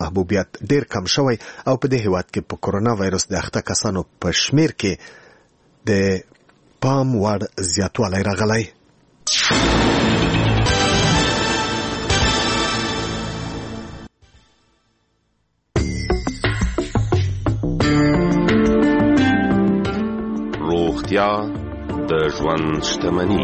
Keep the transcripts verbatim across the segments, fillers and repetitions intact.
محبوبیت ډیر کم شوی او په دې هیواد کې په کورونا وایرس د اخته کسانو په شمیر کې د پام وړ زیاتوالی راغلی. روغتیا د ژوند شتمني.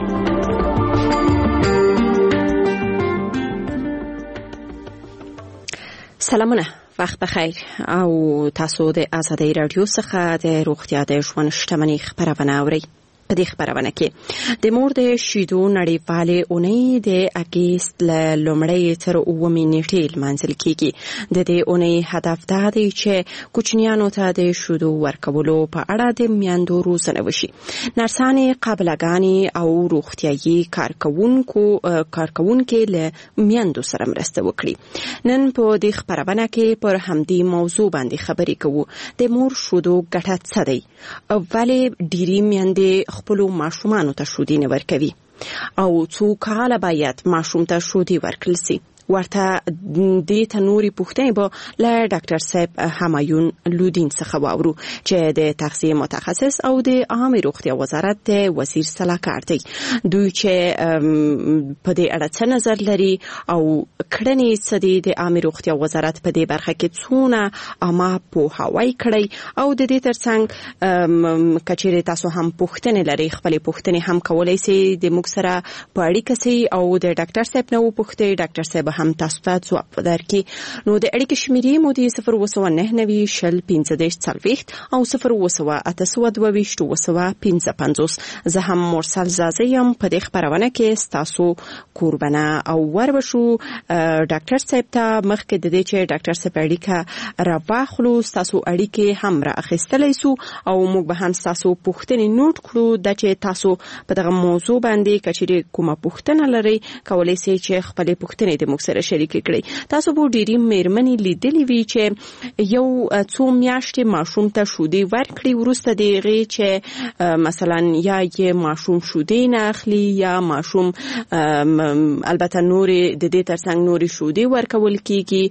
سلامونه، وخت بخیر او تاسو د آزادۍ رادیو څخه د روغتیا د ژوند شتمني خبرونه اورئ. په دې خبرونه کې د مور د شیدو نړیوالې اونۍ د اګست له لومړۍ تر اوومې نیټې لمانځل کیږي. د دې اونۍ هدف دا دی چې کوچنیانو ته د شیدو ورکولو په اړه د میندو روزنه وشي. نرسانې، قابله‌ګانې او روغتیايي کارکوونکو کارکوونکي له میندو سره مرسته وکړي. نن په دې خبرونه کې پر همدې موضوع باندې خبرې کوو. د مور شیدو ګټه څه دی؟ ولې ډېری میندې خپلو ماشومانو ته شیدې نه ورکوي او څو کاله باید ماشوم ته شیدې ورکړل سي؟ ورته دې ته نورې پوښتنې به له ډاکټر صاحب همایون لودین څخه واورو چې د تغذیې متخصص او د عامه روغتیا وزارت د وزیر صلاحکار دی. دوی چې په دې اړه څه نظر لري او کړنې څه دي د عامه روغتیا وزارت په دې برخه کې څونه عامه پوهاوی کړی او د دې ترڅنګ کچېرې تاسو هم پوښتنې لري، خپلې پوښتنې هم کولای سي د موږ سره په اړیکه سي او د ډاکټر صاحب نه وپوښتئ. ډاکټر صاحب هم تاسو ته ځواب درکړي. نو د اړیکې شمیرې مو د صفر اووه سوه نهه نوي شل پنځه دېرش څلوېښت او صفر اووه سوه اته سوه دوه ویشت اووه سوه پنځه پنځوس. زه هم مرسل زازه یم. په دې خبرونه کې ستاسو قربانه او وربشو ډاکټر صاحب ته مخکې د دې چې ډاکټر صاحب اړیکه را واخلو ستاسو اړیکې هم را اخیستلی سو او موږ به هم ستاسو پوښتنې نوٹ کړو د چې تاسو په دغه موضوع باندې کچېرې کومه پوښتنه لرئ کولای سئ چې خپلې پوښتنې د موږ سره شریک کړئ. تاسو به ډېرې مېرمنې لیدلې وي چې یو څو میاشتې ماشوم ته شیدې ورکړي، وروسته د هغې چې مثلا یا یې ماشوم شیدې نه اخلي یا ماشوم البته نورې د دې ترڅنګ نورې شیدې ورکول کیږي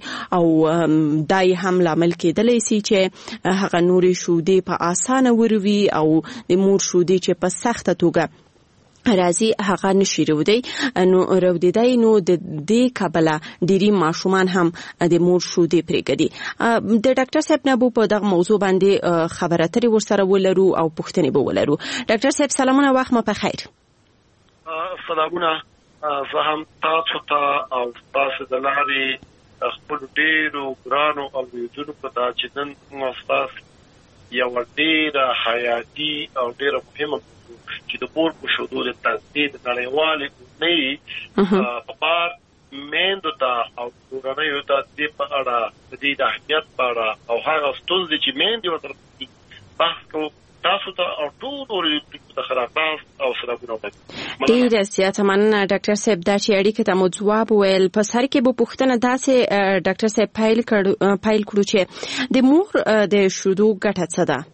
او دا یې هم لامل کېدلی سي چې هغه نورې شیدې په اسانه وروي او د مور شیدې چې په سخته توګه راځي هغه نشي رودی نو رودیدای نو د دې کابله ډيري ماشومان هم د مور شیدې پرېږدي. د ډاکټر صاحب نه بو په دغه موضوع باندې خبرې اترې ورسره ولرو او پوښتنې به ولرو. ډاکټر صاحب سلامونه، وخت مو په خیر. سلامونه. زه هم تاسو ته او تاسو د لارې خپل ډېرو ګرانو اوریدونکو په دا چې نن موږ یو ډېره حیاتي او ډېره مهمه چې د مور په شیدو د تغذیې د نړیوالې اونۍ په بار میندو ته او کورنیو ته د په اړه د دې د اهمیت په اړه او هغه ستونزې چې میندې ورته بحث کوو تاسو ته او ټول اوریدونکو ته ښه راغلاست او سلامونه وکړئ. ډېره زیاته مننه ډاکټر صاحب. دا چې اړیکې ته مو ځواب وویل، په سر کې به پوښتنه داسې ډاکټر صاحب پیل کړو چې د مور د شیدو ګټه څه ده؟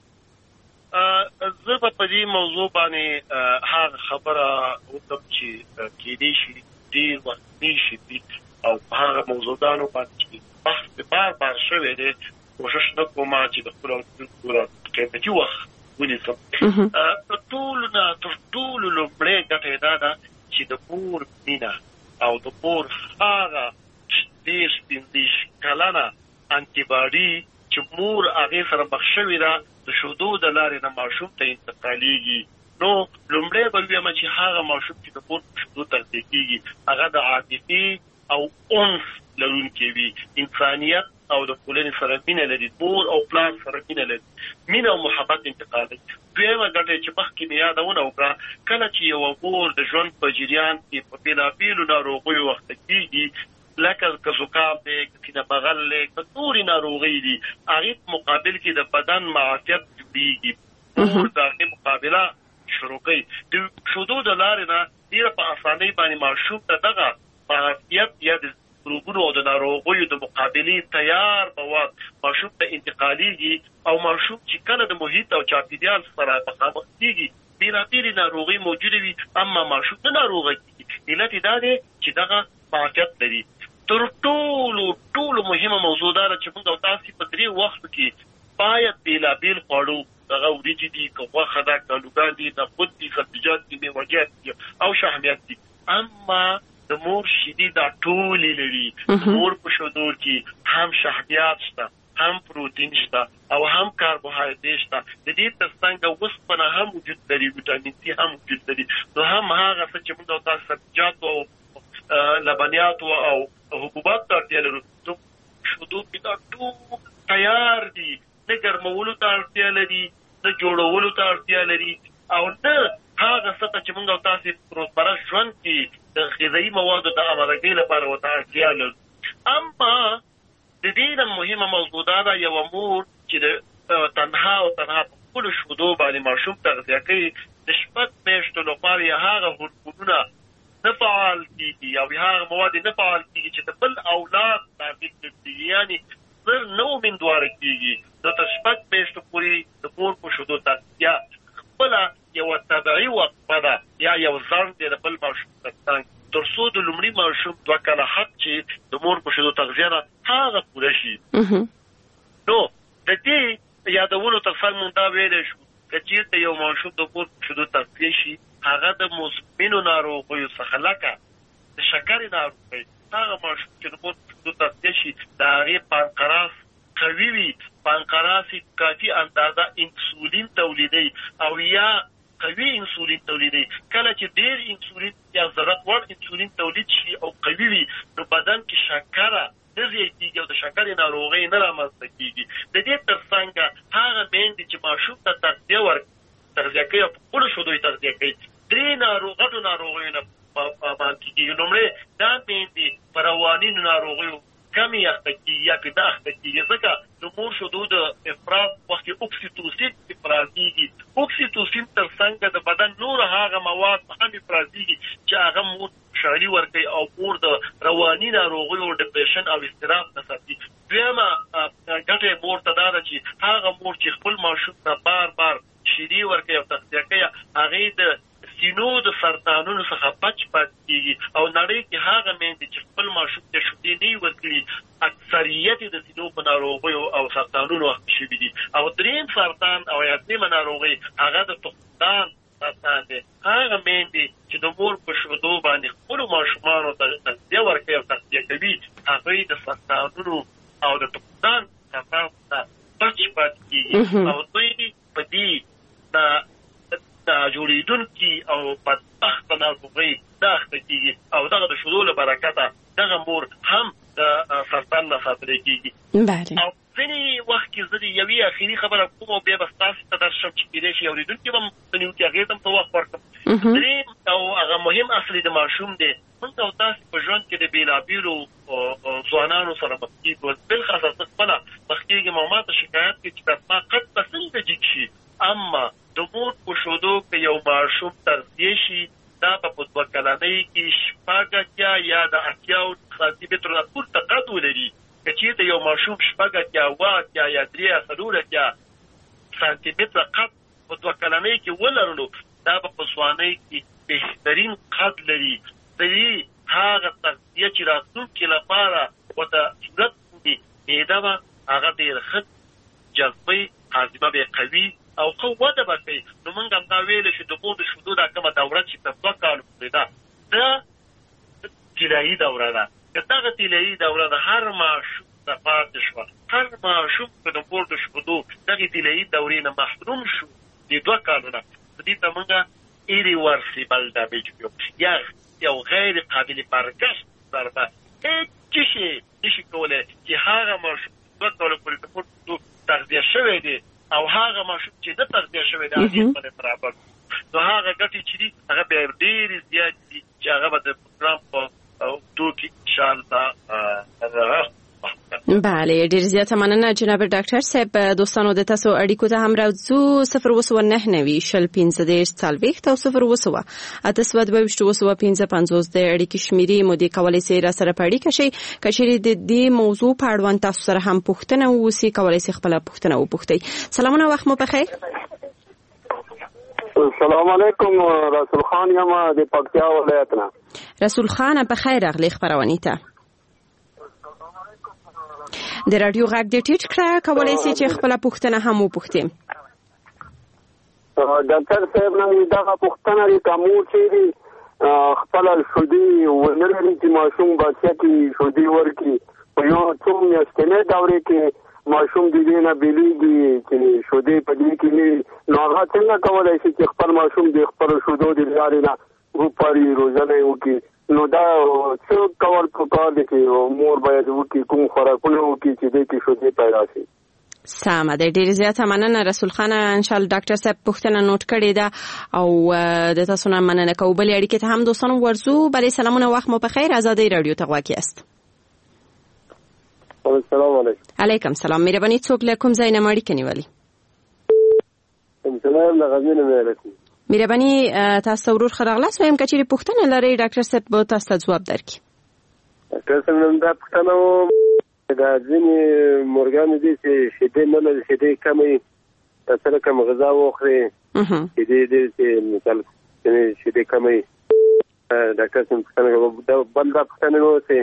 زه به په دې موضوع باندې هغه خبره وکړم چې کېدای شي ډېر وخت نشي او په هغه موضوعاتو باندې بحث بار بار شوی دی. کوشش نه کوم چې د خپل قیمتي وخت ونیسم. ټول نه تر ټولو لومړی ګټه دا ده چې د مور مینه او د مور هغه دېرش پنځه کلنه انټي باډي چې مور هغې سره مخ شوې ده د شیدو د لارې نه ماشوم ته انتقالېږي. نو لومړی به ووایم چې هغه ماشوم چې د مور په شیدو تغذیه کېږي هغه د عاطفې او انس لرونکی وي، انسانیت او د ټولنې سره مینه لري، مور او پلار سره مینه لري، مینه او محبت انتقالوي. دویمه ګټه چې مخکې مې یادونه وکړه، کله چې یوه مور د ژوند په جریان کې په بېلابېلو ناروغیو وخته کېږي لکه که زکام دی، که سینه بغل دی، که نورې ناروغۍ دي، هغې په مقابل کې د بدن معافیت جوړېږي. مور د هغې مقابله شروع کوي. د شیدو د لارې نه ډېره په اسانۍ باندې ماشوم ته دغه معافیت یا د روغونو او د ناروغیو د مقابلې تیار مواد ماشوم ته انتقالېږي او ماشوم چې کله د محیط او چاپېریال سره مخامخ کېږي بېلابېلې ناروغۍ موجودې وي اما ماشوم نه ناروغه کېږي. علت یې دا دی چې دغه معافیت لري. تر ټولو ټولو مهمه موضوع ده چې موږ تاسو په دې وخت کې باید بېلابېل خواړو دغه وریجې دي که غوښه ده که الوګان دي نخود دي سبزیجات دي میوه‌جات دي او شحمیات دي اما د مور شیدې دا ټولې لري مور په شیدو کې هم شحمیات شته هم پروتین شته او هم کاربوهایډریټ شته د دې ترڅنګ اوسپنه هم وجود لري ویټامین سي هم وجود لري نو هم هغه څه چې موږ تاسو سبزیجات او لبنیات او حبوبات ته اړتیا لرو نو شیدو کې دا ټول تیار دي نه ګرمولو ته اړتیا لري نه جوړولو ته اړتیا لري او نه هغه څه چې موږ تاسو پروسپره ژوند کې د غذایي موادو د امرګۍ لپاره وته اړتیا لرو اما د دې مهمه موضوع ده یو مور چې تنها او تنها په خپل شودو باندې ماشوم تغذیه کوي د شپږ میاشتو لپاره یې هغه هورمونونه نه فعال کیږي او هغه مواد نه فعال کیږي چې د بل اولاد تابع کیږي یعنی زر نو مندواره کیږي د شپږ میاشتو پورې د مور په شودو تغذیه خپل یو تبعي وقفه ده یا یو ځان د بل ماشوم ترڅنګ تر څو د لومړي ماشوم دوه کاله حق چې د مور په شودو تغذیه ده هغه پوره شي نو د دې یادولو ترڅنګ موږ دا ویلی شو که چېرته یو ماشوم د مور په شودو تغذیه شي هغه د مزمنو ناروغیو څخه لکه د شکرې ناروغۍ هغه ماشوم چې د مور په شودو تغذیه شي د هغې پانقراس قوي وي پانقراس کافي اندازه انسولین تولیدوي او یا قوي انسولین تولیدوي کله چې ډېر انسولین یا ضرورت وړ انسولین تولید شي او قوي وي نو بدن کې شکره نه زیاتېږي او د شکرې ناروغۍ نه رامنځته کېږي د دې ترڅنګ هغه میندې چې ماشوم ته تغذیه ورکوي تغذیه کوي او په خپلو شودو یې تغذیه کوي درې ناروغ غټو ناروغیو نه باندې کېږي لومړی دا میندې په روانینو ناروغیو کمی اخته کیږي یا پیدا اخته کیږي ځکه د مور شودو د افراز وخت اوکسیټوسین افرازیږي اوکسیټوسین ترڅنګ د بدن نور هغه مواد هم افرازیږي چې هغه مور شعري ورکوي او مور د رواني ناروغیو ډپریشن او اضطراب نه ساتي دویمه ګټه مور ته دا ده چې هغه مور چې خپل ماشوم ته بار بار شیدې ورکوي او تغذیه کوي هغې د سینو د سرطانونو څخه بچ پاتې کېږي او نړۍ کې هغه میندې چې خپل ماشوم ته شیدې نه ورکړي اکثریت د سینو په ناروغیو او سرطانونو اخته شوي دي او دریم سرطان او یا درېیمه ناروغي هغه د تخمدان سرطان دی هغه میندې چې د مور په شودو باندې خپلو ماشومانو ته تغذیه ورکوي او تغذیه کوي هغوی د سرطانونو او د تخمدان سرطان څخه بچ پاتې کېږي او دوی په دې د جوړېدونکي او بدبخته ناروغۍ نه اخته کېږي او دغه د شودو له برکته دغه مور هم د سرطان نه ساتلی کېږي او ځینې وخت کې زه د یوې اخري خبره کوم او بیا به ستاسو ته درشم چې کېدای شي اورېدونکي به هم څه نیو کې هغې ته هم څه وخت ورکړم درېیم او هغه مهم اصل د ماشوم دی موږ او تاسې په ژوند کې د بېلابېلو ځوانانو سره مخ کېږو بلخصوص زه خپله مخ کېږم او ما ته شکایت کوي چې دا زما قد به څنګه جګ شي اما د مور په شودو که یو ماشوم تغذیه شي دا به په دوه کلنۍ کې شپږ اتیا یا د اتیاو سانتي مترو نه پورته قد ولري که چېرته یو ماشوم شپږ اتیا اوه اتیا یا درې یا څلور اتیا سانتي متره قد په دوه کلنۍ کې ولرلو دا به په ځوانۍ کې بهترین قد لري د دې هغه تغذیه چې راتلونکي لپاره ورته صورت کړي معده به هغه ډېر ښه جذبوي هاضمه به یې قوي او ښه وده به کوي نو موږ هم دا ویلی شو د مور د شودو دا کومه دوره چې تر دوه کالو پورې ده دا طلایي دوره ده که دغه طلایي دوره د هر ماشوم ته پاتې شوه هر ماشوم که د مور د شودو دغې طلایي دورې نه محروم شو د دوه کالو نه په دې ته موږ ایریورسیبل ډامېج ویو یا یو غیر قابل برگشت ضربه هېڅ شی نشي کولی چې هغه ماشوم دوه کالو پورې د مور د شودو تغذیه شوی دی او هغه ماشوم چې نه تغذیه شوی دی هغې باندې برابر نو هغه ګټې چې دي هغه بیا ډېرې زیات دي چې هغه به د پروګرام په اوږدو کې انشاءالله بله ډیر زیاته مننه جناب ډاکټر صاحب دوستانو د تاسو اړیکو ته هم راځو صفر اووه سوه نهه نوي شل پنځه دېرش څلوېښت او صفر اووه سوه اته سوه دوه ویشت اووه سوه پنځه پنځوس د اړیکې شمیرې مو دې کولی سئ راسره په اړیکه شئ که چیرې د دې موضوع په اړوند تاسو سره هم پوښتنه واوسي کولی سئ خپله پوښتنه وپوښتئ سلامونه وخت مو بخیر السلام علیکم رسول خان یم د پکتیا ولایت نه رسول خان په خیر راغلی خپرونې ته د رادیو غږ د ټیټ کړه کولای شي چې خپل پوښتنه هم وپوښتې. ډاکټر صاحب نن دا پوښتنه لري کوم چې خپل شودي ولري چې ماشوم بچا کې شودي ورکی په یو څو میاشتې دورې کې ماشوم د دې نه بیلیږي چې شودي په دې کې نو هغه څنګه کولای شي چې خپل ماشوم د خپل شودو د لارې نه وپاري روزنه وکړي. نو دا څه کول پکار دي چې مور باید وکړي کوم خوراکونه وکړي چې دې کې شودي پیدا شي. سمه ده. ډېر زیاته مننه رسول خان. ان شاء الله ډاکټر صاحب پوښتنه نوٹ کړې ده او د تاسو نه مننه کوم. بلې اړیکې ته هم دوستانو ورزو. بلې سلامونه، وخت مو په خیر. آزادۍ رادیو ته غواړئ است. السلام علیکم. علیکم سلام. مهرباني څوک له کوم ځای نه اړیکه نیولې؟ سلام له غزنی نه علیکم. مهرباني تاسو ورور خراغلاس وایم کچېرې پوښتنه لرئ ډاکټر صاحب به تاسو ته ځواب درکړي. ډاکټر صاحب نن دا پوښتنه دا ځینې مورګانې دي چې شیدې نه لري، شیدې کمې سره کوم غذا وخوري شیدې دي چې مثال شیدې کمې. ډاکټر صاحب پوښتنه بل دا پوښتنه نو چې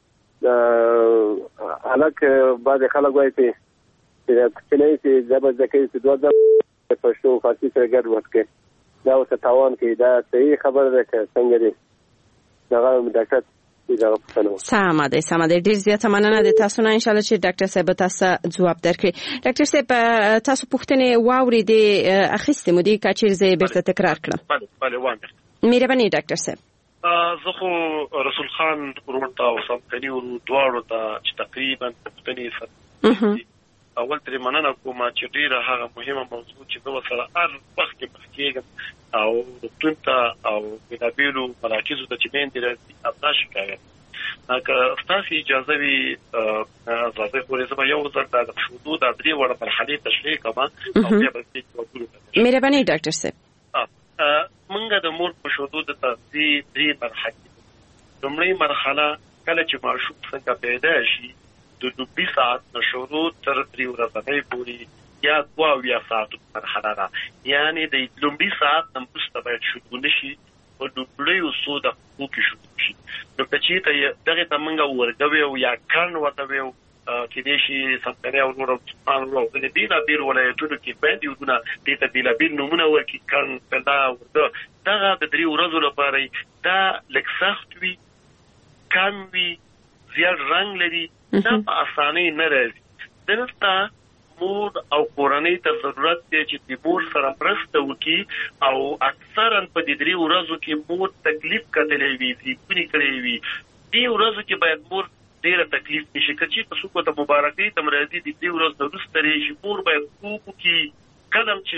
الک بعد خلک وایي چې کوچنی چې ځبه ځکه چې دوه ځله پښتو فارسي سره ګډ وکړي دا اوس تاوان کوي. دا صحیح خبره ده که څنګه دی؟ هغه ډاکټر سمه ده سمه ده. ډېر زیاته مننه د تاسو نه. ان شاء الله چې ډاکټر صاحب تاسو ځواب درکړي. ډاکټر صاحب تاسو پوښتنه واورېدې اخیستې مو دي کچېر زه بیرته تکرار کړم؟ بله بله وایم. مهرباني ډاکټر صاحب. زه خو رسول خان ورور ته او سمکني ورور دواړو ته چې تقریبا پوښتنې اول ترې مننه کوم چې ډېره هغه مهمه موضوع چې زه ورسره هر وخت کې مخ کېږم او روغتون ته او بېلابېلو مراکزو ته چې میندې راځي همدا شکایت. که ستاسې اجازه وي راځئ پورې زه به یو ځل دا د شودو دا درې وړه مرحلې تشریح کړم او بیا به دې ځوابونه درکړم. مهرباني ډاکټر صاحب. موږ د مور په شودو د تغذیې درې مرحلې. لومړۍ مرحله کله چې ماشوم څنګه پیدا شي د لومړي ساعت نه شروع تر درې ورځې پورې یا دوه اویا ساعتو مرحله ده. یعنې د لومړي ساعت نه وروسته باید شودو نه شي، په لومړیو څو دقیقو کې شودو شي. نو که چېرته دغې ته موږ ورږه ویو یا کڼ ورته ویو کېدای شي سمکنی او نور سبحان الله او ځینې بېلابېلو ولایتونو کې خویندې ورونه دې ته بېلابېل نومونه ورکړي کڼ پنده ورده. دغه د درې ورځو لپاره دا لږ سخت وي، کم وي، زیات رنګ لري، دا په اسانۍ نه راځي. دلته مور او کورنۍ ته ضرورت دی چې د مور سره مرسته وکړي او اکثرا په دې درې ورځو کې مور تکلیف کتلی وي، زیږونې کړی وي. دې ورځو کې باید مور ډېره تکلیف نشي. که چېرته څوک ورته مبارکۍ ته راځي د دې ورځو نه وروسته راشي، مور باید خوب وکړي، کله چې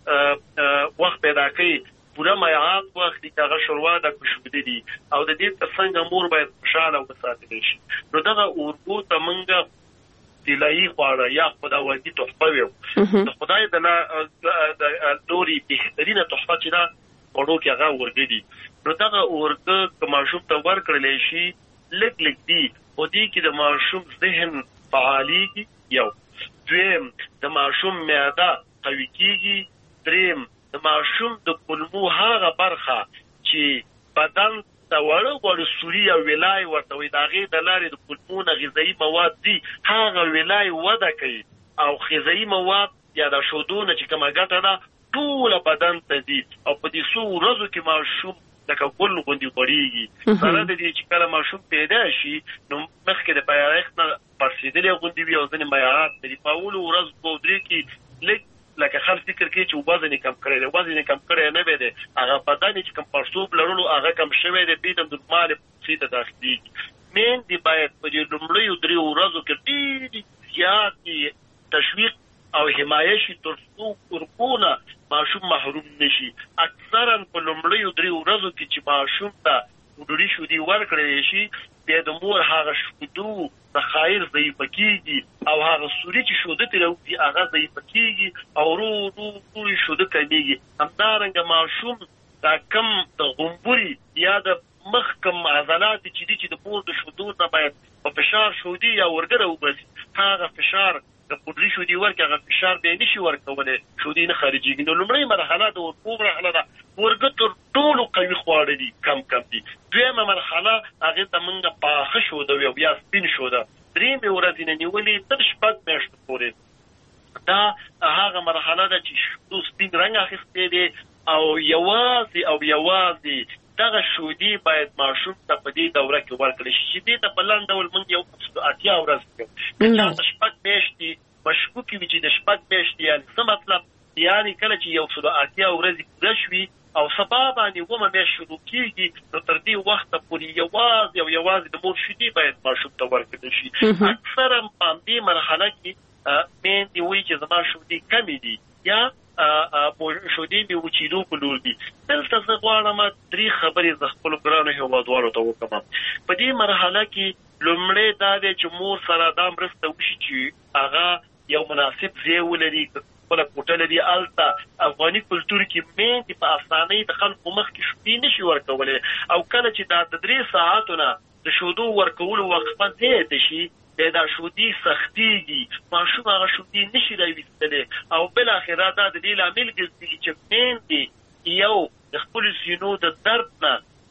وخت پیدا کوي پوره مایعات واخلي چې هغه شوروا ده که شودې دي او د دې څنګه مور باید خوشحاله وساتلی شي. نو دغه اورګو ته موږ طلایي خواړه یا خداوندي تحفه ویو. د خدای د لوري بهترینه تحفه چې ده خوړو کې هغه اورګه دي. نو دغه اورګه که ماشوم ته ورکړلی شي لږ لږ دي، خو دې کې د ماشوم ذهن فعالېږي یو. دویم د ماشوم معده قوي کېږي. دریم د ماشوم د کولمو هغه برخه چې بدن ته وړه وړه سوري او ولای ورته وي د هغې د لارې د کولمو نه غذایي مواد دي، هغه ولای وده کوي او غذایي مواد یا د شودو نه چې کومه ګټه ده ټوله بدن ته ځي او په دې څو ورځو کې ماشوم لکه ګل غوندې غوړېږي. سره د دې چې کله ماشوم پیدا شي نو مخکې د پیدایښت نه پړسېدلی غوندې وي او ځینې مایعات لري. په اولو ورځو دوه درې کې لږ لکه خلک فکر کوي چې وزن یې کم کړی دی، وزن یې کم کړی نه دی دی، هغه بدن چې کوم پړسوب لرلو هغه کم شوی دی، بیا د نورمالې پوسې ته داخلېږي. میندې باید په دې لومړیو درې ورځو کې ډېرې زیاتې تشویق او حمایه شي تر څو اورګو نه ماشوم محروم نه شي. اکثرا په لومړیو درې ورځو کې چې ماشوم ته ډوډۍ شودې ورکړلی شي بیا د مور هغه شودو ذخایر ضعیفه کېږي او هغه سوري چې شوده ترې راوځي هغه ضعیفه کېږي او ورو ورو ورو یې شوده کمېږي. همدارنګه ماشوم دا کم د غومبوري یا د مخ کم عضلات چې دي چې د مور د شودو نه باید په فشار شودې یا ورګه راوباسي، هغه فشار د پودري شودې ورکړي هغه فشار بیا نشي ورکولی، شودې نه خارجېږي. نو لومړۍ مرحله د ورکو مرحله ده. ورګه تر ټولو قوي خواړه دي، کم کم دي. دویمه مرحله هغې ته موږ پاخه شوده ویو یا سپین شوده. درېمې ورځې نه نیولې تر شپږ میاشتو پورې دا هغه مرحله ده چې شودو سپین رنګ اخیستی دی او یوازې او یوازې دغه شودې باید ماشوم ته په دې دوره کې ورکړل شي چې دې ته په لنډ ډول موږ یو اتیا ورځې کوو که چا شپږ میاشتې مشکوکې وي چې د شپږ میاشتې یعنې څه مطلب یعنې کله چې یو سلو اتیا ورځې پوره شوي او سبا باندې اوومه میاشت شروع کېږي نو تر دې وخته پورې یوازې او یوازې د مور شیدې باید ماشوم ته ورکړل شي. اکثره په همدې مرحله کې میندې وایي چې زما شودې کمې دي یا شودې مې وچېدو په لور دي. دلته زه غواړم درې خبرې زه خپلو ګرانو هېوادوالو ته وکړم. په دې مرحله کې لومړی دا دی چې مور سره دا مرسته وشي چې هغه یو مناسب ځای ولري خپله کوټه لري. هلته افغاني کلتور کې میندې په اسانۍ د خلکو مخکې شودې نشي ورکولی او کله چې دا د درې ساعتو نه د شودو ورکولو وقفه زیاته شي بیا دا شودې سختېږي، ماشوم هغه شودې نشي راویستلی او بالاخره دا د دې لامل ګرځېږي چې میندې یو د خپلو سینو د درد نه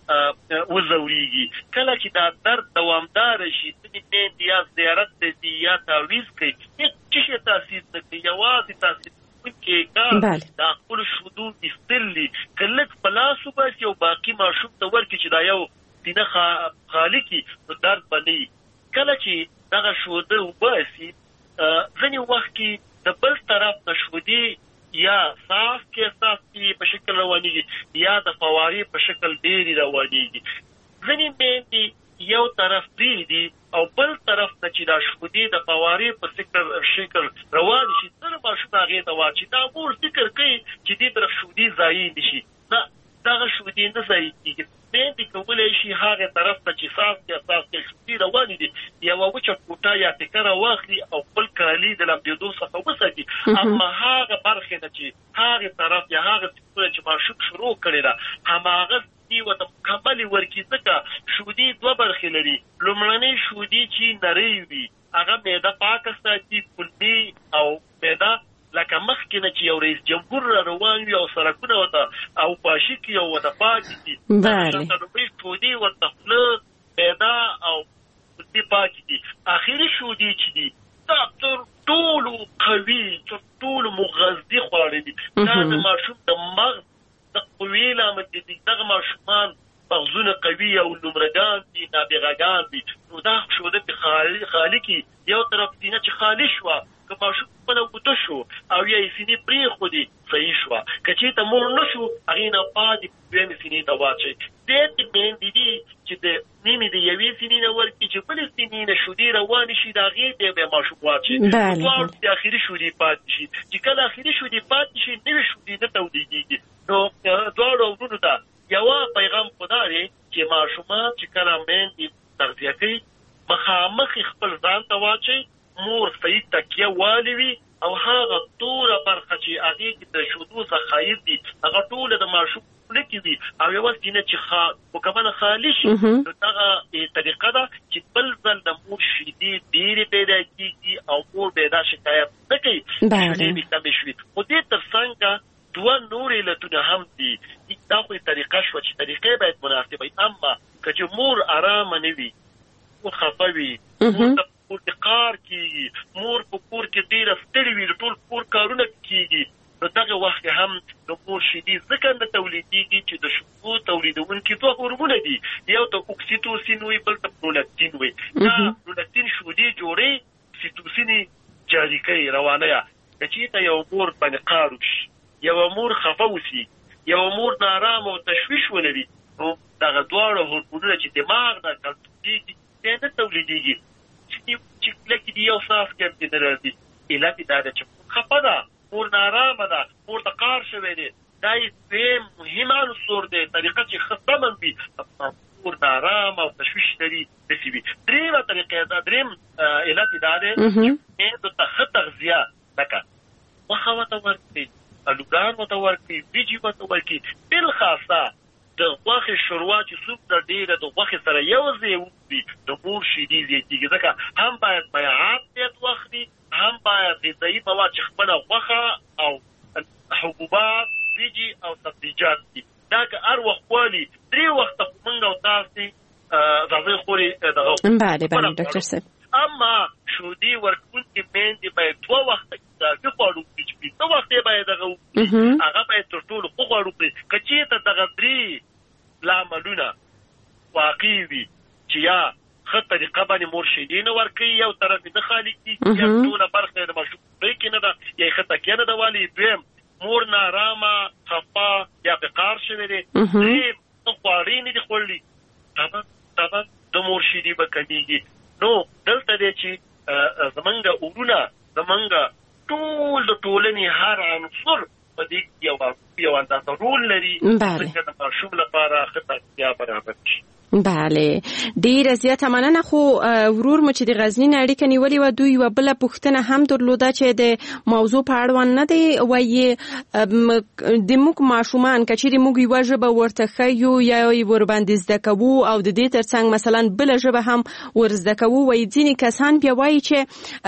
وځورېږي. کله چې دا درد دوامداره شي ځینې میندې یا زیارت ته ځي یا تعویض کوي هېڅ څه شی تاثیر نه کوي، یوازې تاثیر کوونکی کار دا خپلو شودو ایستل دي. که لږ په لاس وباسي او باقي ماشوم ته ورکړي چې دا یو سینه خالي کړي نو درد به نه وي. کله چې دغه شوده وباسي ځینې وخت کې د بل طرف نه شودې یا صاف کې احساس کې په شکل روانېږي یا د فوارې په شکل ډېرې روانېږي. ځینې میندې یو طرف پرېږدي او بل طرف ته چې دا شودې د فوارې په شکل روانې شي تر ماشوم هغې ته واچي. دا مور فکر کوي چې دې طرف شودې ضایع نه شي، نه دغه شودې نه ضایع کېږي. میندې کولی شي هغې طرف ته چې صاف کې احساس کې شودې روانې دي یوه وچه ټوټه یا ټکره واخلي او خپل کالي د لمدېدو څخه وساتي. اما هغه برخې نه چې هغې طرف یا هغه څیزونه چې ماشوم شروع کړې ده هماغه دې ورته مکملې ورکړي. ځکه شودې دوه برخې لري. لومړنۍ شودې چې نرۍ وي هغه معده پاکه ساتي، کولمې او معده لکه مخکې نه چې یو رئیس جمهور را روان وي او سړکونه ورته او پاشي کړي او ورته پاکې دي لومړۍ شودې ورته خوله معده او کولمې پاکې دي. آخري شودې چې دي دا تر ټولو قوي تر ټولو مغذي خواړه دي. دا د ماشوم د مغز د قوې لامل دي. دغه ماشومان مغزونه قوي او نمرګان دي، نابغه‌ګان دي. نو دا شوده په خالي کې یو طرف سینه چې خالي شوه که ماشوم خپله اوږده شو او یا یې سینې پرېښودې صحیح شوه، که چېرته مړ نه شو هغې نه پاتې دویمې سینې ته واچوئ. دې میندې دي چې د نیمې د یوې سینې نه ورکړي چې بلې سینې نه شودې روانې شي د هغې ته بیا ماشوم واچوي. دواړو د اخري شودې پاتې شي. چې کله اخري شودې پاتې شي نوې شودې نه تولیدېږي. نو دواړو وروڼو ته یوه پیغام خو دا دی چې ماشومان چې کله میندې تغذیه کوي مخامخ خپل ځان ته واچوي، مور صحیح تکیه والوي او هغه ټوله برخه چې هغې کې د شودو ذخایر دي هغه ټوله د ماشوم خوله کې وي او یوه سینه چې مکمله خالي شي. نو دغه طریقه ده چې بل ځل د مور شیدې ډېرې پیدا کېږي او مور بیا دا شکایت نه کوي شیدې مې کمې شوي. خو دې تر څنګه دوه نور علتونه هم دي. دا خو طریقه شوه چې طریقې باید مناسبه وي. اما که چې مور ارامه نه وي، مور خفه وي، مور ته کور کې قار کېږي، مور په کور کې ډېره ستړې وي، د ټول کور کارونه کېږي، نو دغه وخت کې هم د مور شیدې ځکه نه تولیدېږي چې د شیدو تولیدونکي دوه هورمونه دي، یو ته اکسیټوسین وي بل ته پرولاکتین وي. دا پرولاکتین شودې جوړوي، اکسیټوسین یې جاري کوي روانه. که چېرته یو مور باندې قار وشي، یوه مور خفه وسي، یوه مور نارامه او تشویش ولري، نو دغه دواړه هورمونونه چې دماغ نه کنټرولېږي بیا نه تولیدېږي. چې لکه د یو څاڅکی هم پرې نه راځي. علت یې دا ده چې مور خفه ده، مور نارامه ده، مور ته قار شوی دی. دا یې دویم مهم عنصر دی. طریقه چې ښه سمه وي مور نارامه او تشویش لري داسې وي. درېیمه طریقه دا درېیم علت یې دا دی چې میندو ته ښه تغذیه لکه غوښه ورته ورکړي، الوګان ورته ورکړي، وریجې ورته ورکړي. بالخاصه د غوښې شوروا چې څومره ډېره د غوښې سره یو ځای وخوري د مور شیدې زیاتېږي. ځکه هم باید مایعات زیات واخلي، هم باید غذایي مواد چې خپله غوښه او حبوبات، وریجې او سبزیجات دي. دا که هر وخت والي درې وخته خو موږ او تاسې غذایي خورې دغه بله بله ډاکټر صاحب اما شودي ورکوونکي میندې باید دوه وخته اضافي خواړه وکړي چې پنځه وختې باید هغه وکړي هغه باید تر ټولو ښه خواړه وکړي که چېرته دغه درې لاملونه واقع وي چې یا ښه طریقه باندې مور شیدې نه ورکوي یو طرف یې نه خالي کېږي یا ټوله برخه یې د ماشوم خولۍ کې نه ده یا یې ښه تکیه نه ده والي دویم مور نارامه خفه یا فقار شوی دی دریم ښه خواړې نه دي خوړلي طبعا طبعا د مور شیدې به کمیږي نو دلته دی چې زمونږ اورونه زمونږ ټول د ټولنې هر عنصر په دې یو یو اندازه رول لري څنګه د ماشوم لپاره ښه تغذیه برابر شي. بله ډیره زیاته مننه. خو ورور مو چې د غزنی نه اړیکه نیولې و دوی یوه بله پوښتنه هم درلوده چې د موضوع په اړوند نه دی وایي د موږ ماشومان که چیرې موږ یوه ژبه ورته ښیو یا یې ورباندې زده کوو او د دې ترڅنګ مثلا بله ژبه هم ور زده کوو وایي ځینې کسان بیا وایي چې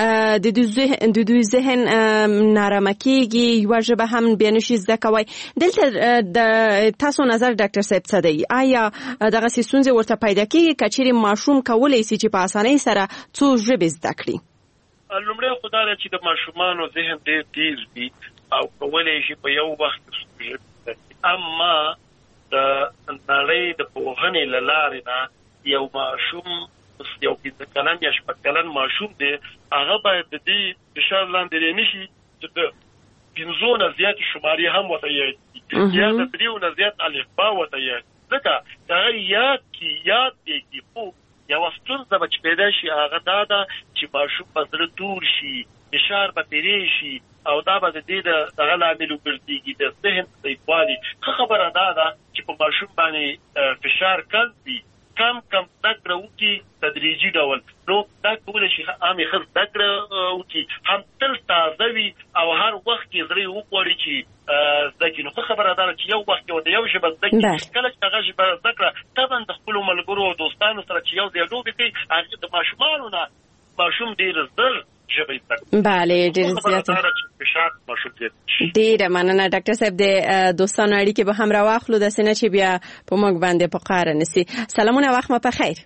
د دوی ذهن نارامه کېږي یوه ژبه هم بیا نشي زده کوی. دلته د تاسو نظر ډاکټر صاحب څه دی؟ آیا دغسې ستونزې ورته پیدا کېږي که چیرې ماشوم کولی شي چې په اسانۍ سره څو ژبې زده کړي؟ لومړی خو دا ده چې د ماشومانو ذهن ډېر تیز وي او کولی شي په یو وخت ژبې زده کړي. اما د نړۍ د پوهنې له لارې نه یو ماشوم یو پنځه کلن یا شپږ کلن ماشوم دی هغه باید د دې فشار لاندې نه شي چې د پنځو نه زیاتې شمارې هم ورته یاد کړي یا د دریو نه زیات الفبا ورته یاد ځکه هغه یاد کی یاد دی کی خو یوه ستونزه به چې پیدا شي هغه دا ده چې ماشوم به زړه تور شي فشار به پرې شي او دا به د دې د دغه لامل وګرځېږي د ذهن ضعیفوالي. ښه خبره دا ده چې په ماشوم باندې فشار کم وي کم کم زده کړه وکړي تدریجي ډول نو دا کولی شي عامې ښه زده کړه وکړي هم تل تازه وي او هر وخت کې زړه یې وغواړي چې زده کړي. نو ښه خبره دا ده چې یو وخت کې ورته یو ژبه زده کړي کله چې هغه ژبه زده کړه طبعا د خپلو ملګرو او دوستانو سره چې یو ځای لوبې کوي هغې د ماشومانو نه ماشوم ډېر زر ژبه زده کړي. بله ډېر زیاته ډیره مننه ډاکټر صاحب. د دوستانو اړیکې به هم راواخلو داسې نه چې بیا په موږ باندې په قاره نسي. سلامونه وخت مو په خیر.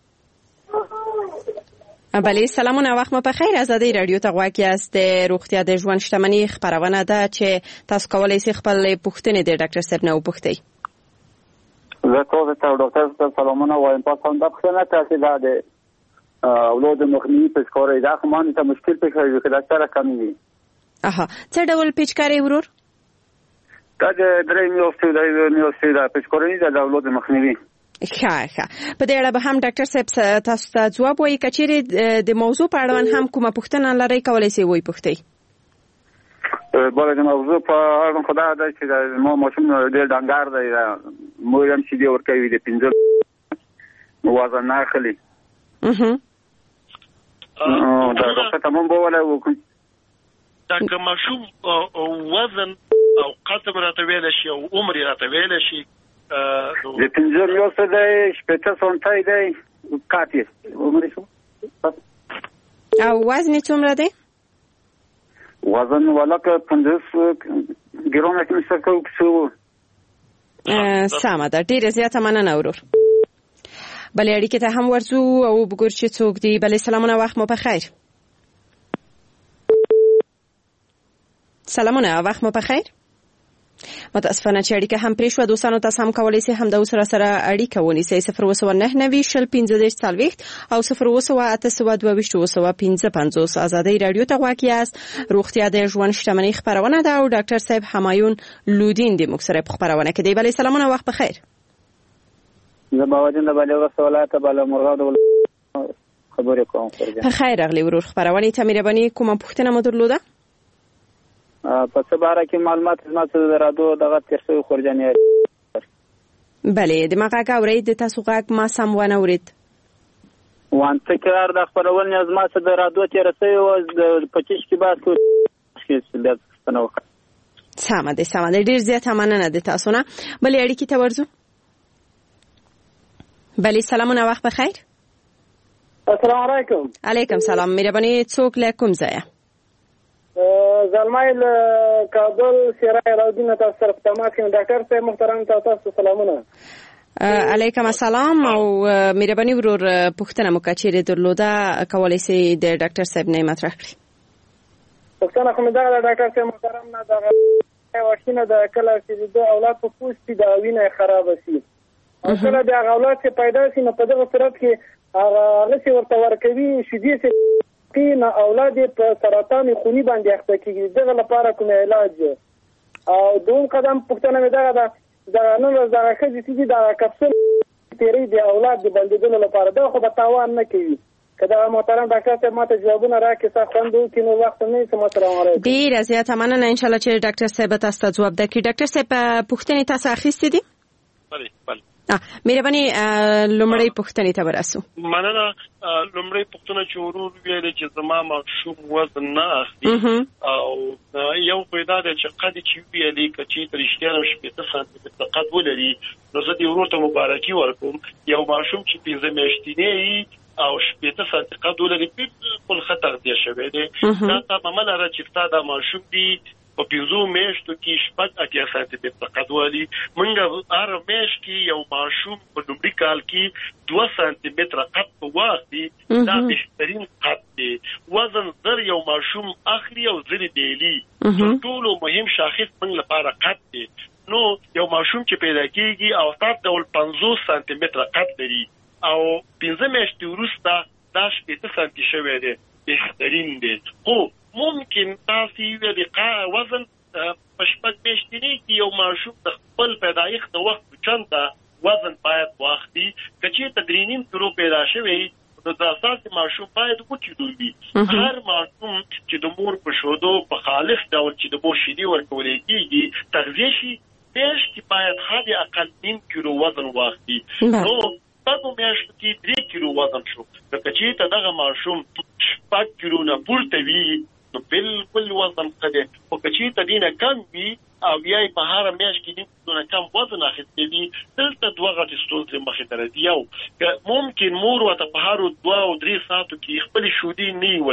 بله سلامونه وخت مو په خیر. ازادۍ راډیو ته غوږ یاست. روغتیا د ژوند شتمني خپرونه ده چې تاسو کولی شئ خپل پوښتنې د ډاکټر صاحب نه وپوښتئ. زه تاسو ته ډاکټر صاحب سلامونه وایم. پس هم دا پوښتنه تاسې دا د اولاد مخنیوي پېچکارۍ دا خو مانې ته مشکل پېښ کوي که دا سره کمې وي. اها څه ډول پېچکارۍ ورور؟ دا د درې میاشتې د میاشتې د پېچکارۍ ده د اولاد مخنیوي. ښه ښه په دې اړه به هم ډاکټر صاحب تاسو ته ځواب وایي. که چیرې د موضوع په اړوند هم کومه پوښتنه لرئ کولی شئ وایي پوښتئ. بله د موضوع په اړوند خو دا ده چې ما ماشوم ډېر ډنګر دی مور هم شیدې ورکوي د پنځه وزن نه اخلي دا ډاکټر ته مونږ به ولی وکړو دا که ماشوم وزن او قد راته ویلی شي او عمر یې راته ویلی شي د پنځه میاشتې دی شپېته سانتی دی قد یې عمر شو او وزن یې څومره دی؟ وزن ولکه پنځوس ګرامه کې مې کوو څه سمه ده. ډېره زیاته مننه ورور. بلې اړیکې ته هم ورځو او وګورو چې څوک دی. بلې سلامونه وخت مو په خیر. سلامونه وخت مو په خیر. متاسفانه چې اړیکه هم پرې شوه. دوستانو تاسو هم کولی شئ همدا اوس راسره اړیکه ونیسئ صفر اووه سوه نهه نوي شل پنځه دېرش څلوېښت او صفر اووه سوه اته سوه دوه ویشت اووه سوه پنځه پنځوس. ازادۍ راډیو ته غوږ یاست. روغتیا د ژوند شتمنۍ خپرونه ده او ډاکټر صاحب همایون لودین د موږ سره په خپرونه کې دی. بلې سلامونه وخت په خیر. زه باوجود د بلوغ ولایت بالامرغه د خبرې کوم. په خیر راغلی ورور. خپرونې ته مهرباني کومه پوښتنه مو درلوده؟ په څه باره کې معلومات زما څه د رادیو دغه تېر شوي خورجانې. بلې د ما غږ اورئ د تاسو غږ ما سم ونه اورېد. وان تکرار د خپرونې زما څه د رادیو تېره شوې وه د پچیش کې بحث کوو بیا پوښتنه وکړه. سمه دی سمه دی. ډېر زیاته مننه د تاسو نه. بلې اړیکې ته ورځو. بلې سلامونه وخت بخیر. السلام علیکم. علیکم سلام. مهرباني څوک له کوم ځایه؟ زلمای له کابل سیرای راودین تاسو سره په تماس کې ډاکټر صاحب محترم تاسو سلامونه. علیکم السلام او مهرباني ورور پوښتنه مو کچېره درلوده کولای سي د ډاکټر صاحب نه مطرح کړئ. پښتنه کوم دا ډاکټر صاحب محترم نه دا واشینه د کله چې د اولاد په پوستې د وینې خراب شي او کله د اولاد چې پیدا شي نو په دغه صورت کې هغه چې ورته ورکوي شیدې چې نه اولاد په سرطان خوني باندې اخته کیږي دغه لپاره کوم علاج او دوم قدم پښتنه مې دا دا نو دا راځي چې دا کپسول تیری د اولاد د بندیدلو لپاره دا خو به تاوان نه کوي. کدا محترم ډاکټر صاحب ماته جوابونه راکړي څه خوندو کې نو وخت نه سم سلام علیکم. ډیر زیات مننه ان شاء الله چې ډاکټر صاحب تاسو ته جواب درکړي. ډاکټر صاحب پوښتنې تاسو اخیستې دي؟ بله بله. مهرباني لومړی پوښتنې ته ورسو. مننه. لومړی پوښتنه چې ورور ویل چې زما ماشوم وزن نه اخلي او یو پیدا ده چې قد چې ویلې کچې تر اشتیا شپږ سانتي متر قد ولري نو زه دې ورور ته مبارکي ورکوم. یو ماشوم چې پنځه میاشتې او شپږ سانتي قد ولري په خطر دی شوی دی دا ته مله را چې تا دا ماشوم دی په پنځو میاشتو کې شپږ اتیا سانتي متر قد ولري. موږ هر میاشت کې یو ماشوم په لومړي کال کې دوه سانتي متر قد په واخلي دا بهترین قد دی. وزن زر یو ماشوم اخلي او زر دیلی تر ټولو مهم شاخص موږ لپاره قد دی. نو یو ماشوم چې پیدا کیږي او تاسو ډول پنځوس سانتي متر قد لري او پنځه میاشتې وروسته دا شپږ سانتي شوی دی بهترین دی. خو ممکن تاسو یې د وزن په شپږ میاشتې کې یو ماشوم د خپل پیدایښت د وخت چنده وزن باید واخلي کچې تدرینیم کلو پیدا شوی د اساسي ماشوم باید وچیدل وي. هر ماشوم چې د مور په شودو په خالص ډول چې د مور شیدې ورکول کېږي تغذیه شي پیش کې باید حد اقل نیم کیلو وزن واخلي. نو په میاشت کې درې کیلو وزن شو کچې ته دغه ماشوم شپږ کیلو نه پورته وي نو بالکل وزن قده او کچې ته دینه کم وي او بیا په هر میاشت کې دونه کم وزن اخیستې دي دلته دوه غټ ستونزې مخې ته راځي. یو ممکن مور ورته په هر دوه او درې ساعتو کې خپل شودې نه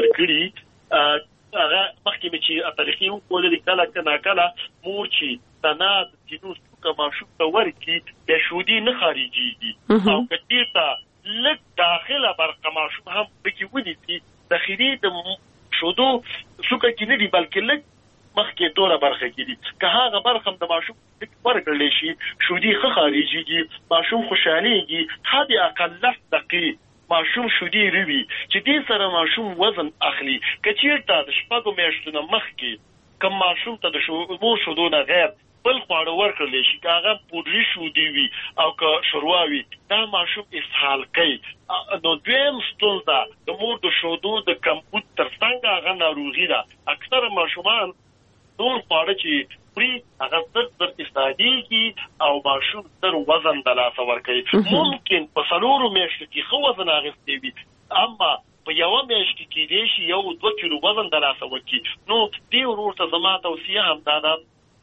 ورکړي هغه مخکې مې چې طریقې وکولې کله کله کله مور چې تناد چې نو څوک ماشوم ته ورکړي د شودې نه خارجيږي او کچې ته لږ داخله برخه ماشوم هم پکې ونیسي داخلي د شودو څوک کې نه دی بلکې لږ مخکې دوره برخه کې دي که هغه برخه د ماشوم ورکړل شي شودې ښه خارجيږي ماشوم خوشاليږي حد اقل لس دقیقې ماشوم شودې روي چې دې سره ماشوم وزن اخلي. کچېرته د شپږو میاشتو نه مخکې کوم ماشوم ته د شودو شودو نه غیر بل خواړه ورکړل شي که هغه پودري شودې وي او که شوروا وي دا ماشوم اسهال کوي. نو دویم ستونزه د مور د شودو د کمبود تر څنګ هغه ناروغي ده. اکثره ماشومان نور خواړه چې خوري هغه زر زر اسهالېږي او ماشوم زر وزن د لاسه ورکوي. ممکن په څلورو میاشتو کې ښه وزن اخیستی وي اما په یوه میاشت کې کېدای شي یو دوه کیلو وزن د لاسه ورکړي. نو دې ورور ته زما توصیه هم دا ده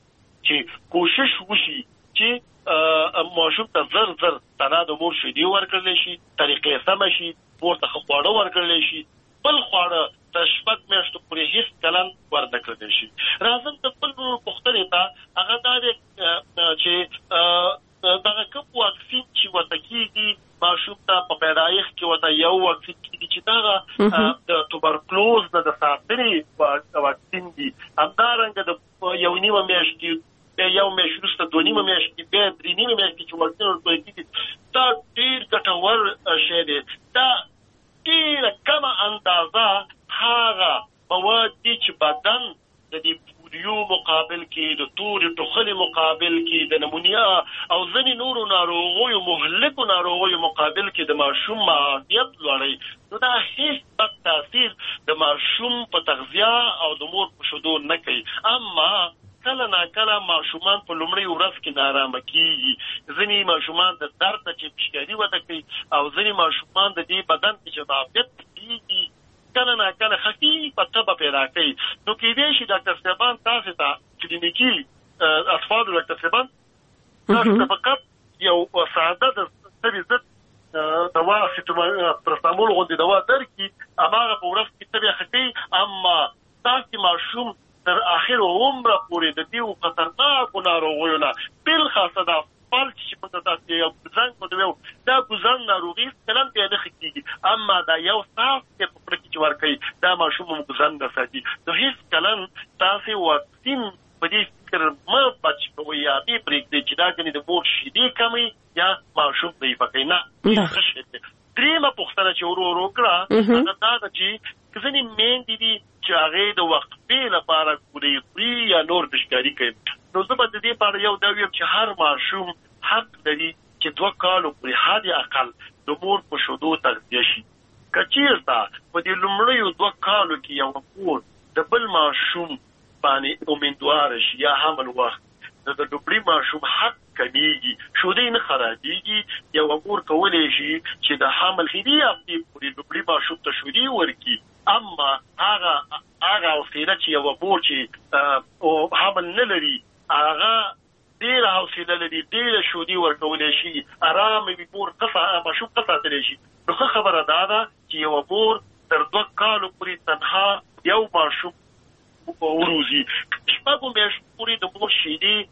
چې کوشش وشي چې ماشوم ته زر زر تنه د مور شیدې ورکړل شي طریقې سمه شي مور ته خواړه ورکړل شي بل خواړه د شپږ میاشتو پورې هیڅ کلن ورته کړل شي. راځم د خپل پوښتنې ته هغه دا دی چې دغه کوم واکسین چې ورته کېږي ماشوم ته په پیدایښت کې ورته یو واکسین کېږي چې دغه د توبرکلوز نه د ساتنې واکسین دي همدارنګه د یو نیمه میاشت کې یو میاشت وروسته دوه نیمه میاشت کې بیا درې نیمه میاشت کې چې واکسین ورکول کېږي دا ډېر ګټور شی دی. دا ډېره کمه اندازه هغه مواد دي چې بدن د دې پولیو مقابل کې د تورې ټوخلې مقابل کې د نمونیا او ځینې نورو ناروغیو مهلکو ناروغیو مقابل کې د ماشوم معافیت لوړوي. نو دا هیڅ بد تاثیر د ماشوم په تغذیه او د مور په شیدو نه کوي. اما کله ناکله ماشومان په لومړۍ ورځ کې نارامه کېږي. ځینې ماشومان د درد نه چې پشکاري وده کوي او ځینې ماشومان د دې بدن کې چې معافیت کېږي کله ناکله خفیفه تبه پیدا کوي. نو کېدای شي ډاکټر صاحبان تاسو ته کلینیکي اطفالو ډاکټر صاحبان تاسو ته فقط یو ساده د تبې ضد دوا پرستامول غوندې دوا درکړي هماغه په ورځ کې تبې ښه کوي. اما تاسو ماشوم تر اخر عمره پورې د دې خطرناکو ناروغیو نه بالخاصه د فالج چې په تاسو یو ځان کوو دا ګزن ناروغي کلم به نه خکېږي اما دا یو صاف په پړ کې ورکړي دا ماشوم ګزن نه ساتي نو هیڅ کلم تاسو واکسین په دې فکر ما بچ کوی یا دې پرېږدي چې دا کني د مور شیدې کمی یا ماشوم دی پکې نه درېمه پوښتنه چې ورو ورو کړه هغه دا ده چې ځینې میندې دي چې هغې د وقفې لپاره ګولۍ خوري یا نور بشکاري کوي نو زه به د دې په اړه یو دا ویم چې هر ماشوم حق لري چې دوه کالو پورې حد اقل د مور په شیدو تغذیه شي که چېرته په دې لومړیو دوه کالو کې یوه مور د بل ماشوم باندې امیندواره شي یا حمل وخت نو د لومړي ماشوم حق کمیږي شیدې نه خرابېږي یوه مور کولی شي چې د حمل ښې هفتې پورې لومړي ماشوم ته شیدې ورکړي اما هغه هغه حوصله چې یوه مور چې حمل نه لري هغه ډېره حوصله لري ډېره شیدې ورکولی شي ارامه وي مور ماشوم ښه ساتلی شي نو ښه خبره دا ده چې یوه مور تر دوه کالو پورې تنها یو ماشوم وروزي شپږو میاشتو پورې د مور شیدې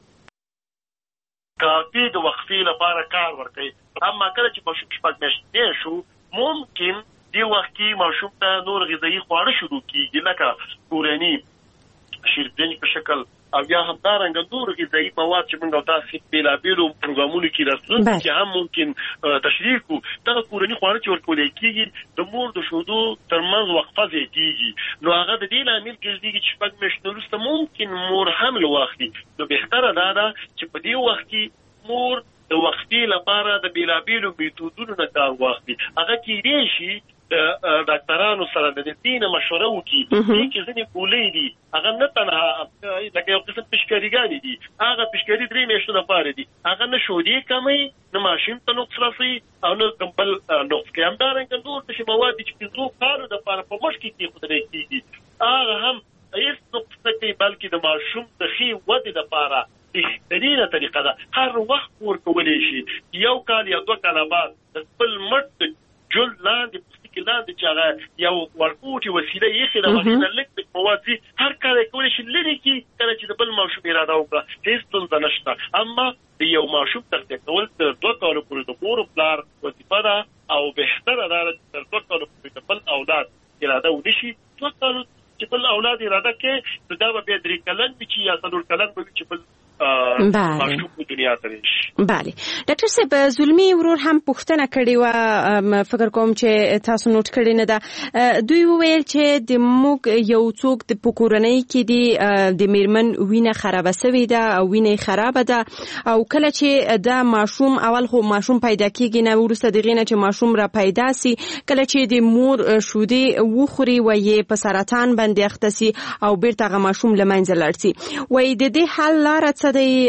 کافي د وقفې لپاره کار ورکوي اما کله چې ماشوم شپږ میاشتې شو ممکن دې وخت کې ماشوم ته نور غذایي خواړه شروع کېږي لکه کورني شیریني په شکل او یا همدارنګه نور غذایي مواد چې موږ تاسو بېلابېلو پروګرامونو کې رسول چې هم ممکن تشریح کړو دغه کورني خواړه چې ورکول کېږي د مور د شیدو ترمنځ وقفه زیاتېږي نو هغه د دې لامل ګرځېږي چې شپږ میاشتې وروسته ممکن مور حمل واخلي نو بهتره دا ده چې په دې وخت کې مور د وقفې لپاره د بېلابېلو میتودونو نه کار واخلي هغه کېدای شي د ډاکټرانو سره د دې نه مشوره وکړي چې ځینې ګولۍ دي هغه نه تنها لکه یو قسم پشکاریګانې دي هغه پشکاري درې میاشتو لپاره دي هغه نه شیدې کموي نه ماشوم ته نقص رسوي او نه کوم بل نقص کوي همدارنګه نور څه مواد چې پنځو کالو دپاره په مشق کې کېښودلی کېږي هغه هم هېڅ نقص نه کوي بلکې د ماشوم د ښې ودې دپاره بهترینه طریقه ده هر وخت ورکولی شي یو کال یا دوه کاله بعد د خپل مټ جلد لاندې پوستکي لاندې چې هغه یو ورکوټې وسیله ایښې ده هغې نه لږ لږ مواد ځي هر کال یې کولی شي لرې کړي کله چې د بل ماشوم اراده وکړه هېڅ ستونزه نشته اما د یو ماشوم تغذیه کول تر دوه کالو پورې د مور پلار وظیفه ده او بهتره دا ده چې تر دوه کالو پورې د بل اولاد اراده ونه شي دوه کالو چې بل اولاد اراده کوي نو دا به بیا درې کلن وي چې یا څلور کلن به وي چې بل بله بله ډاکټر صاحب زلمي ورور هم پوښتنه کړې وه فکر کوم چې تاسو نوٹ کړې نه ده دوی وویل چې د موږ یو څوک په کورنۍ کې دي د میرمن وینه خرابه سوې ده او وینه خرابه ده او کله چې دا ماشوم اول خو ماشوم پیدا کېږي نه وروسته د هغې نه چې ماشوم را پیدا سي کله چې د مور شیدې وخوري و یې په سرطان باندې اخته سي او بیرته هغه ماشوم له منځه لاړ سي وایي د دې حل لاره څه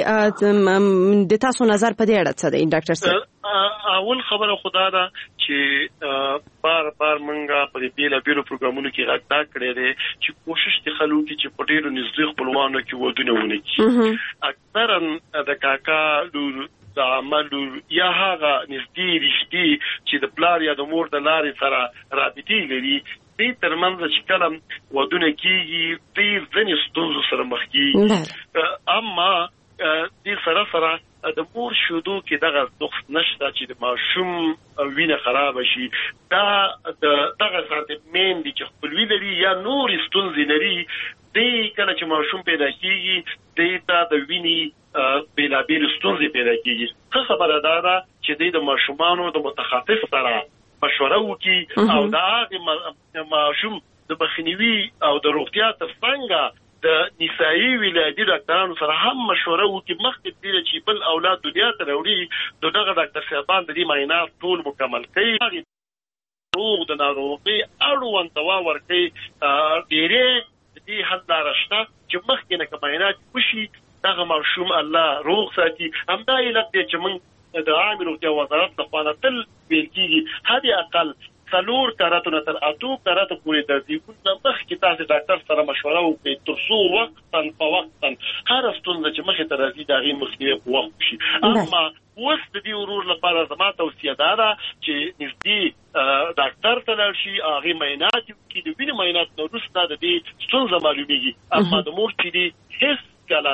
دی د تاسو نظر په دې اړه څه دی ډاکټر صاحب اول خبره خو دا ده چې بار بار موږ په دې بېلابېلو پروګرامونو کې غږ دا کړی دی چې کوشش دې خلک وکړي چې په ډېرو نږدې خپلوانو کې ودونه ونه کړي اکثرا د کاکا لور د عمه لور یا هغه نږدې رشتې چې د پلار یا د مور د لارې سره رابطې لري دې ترمنځ چې کله ودونه کېږي ډېر ځینې ستونزو سره مخ کېږي اما دې سره سره د مور شیدو کې دغه نقص نشته چې د ماشوم وینه خرابه شي دا د دغه ساعت میندې چې خپلوي لري یا نورې ستونزې لري دې کله چې ماشوم پیدا کېږي دې ته د وینې بېلابېلې ستونزې پیدا کېږي ښه خبره دا ده چې دې د ماشومانو د متخصص سره مشوره وکړي او د هغې ماشوم د مخنیوي او د روغتیا تر څنګه د نسایي ولادي ډاکټرانو سره هم مشوره وکړي مخکې دې چې بل اولاد دنیا ته راوړي نو دغه ډاکټر صاحبان د دې معاینات ټول مکمل کوي روغ د ناروغۍ اړوند دوا ورکوي ډېرې د دې حل لاره شته چې مخکې نه که معاینات وشي دغه ماشوم الله روغ ساتي همدا علت دی چې موږ د عامې روغتیا وزارت لخوا نه تل ویل کېږي حد اقل څلور کاراتو نه تر اتو کاراتو پورې د زیږون نه مخکې تاسې ډاکټر سره مشوره وکړئ تر څو وقتا په وقتا هره ستونزه چې مخې ته راځي د هغې مخنیوی په وخت وشي اما اوس د دې ورور لپاره زما توصیه دا ده چې نږدې ډاکټر ته لاړ شي هغې معاینات وکړي د وینې معاینات نه وروسته د دې ستونزه معلومېږي اما د مور چې دي هېڅ کله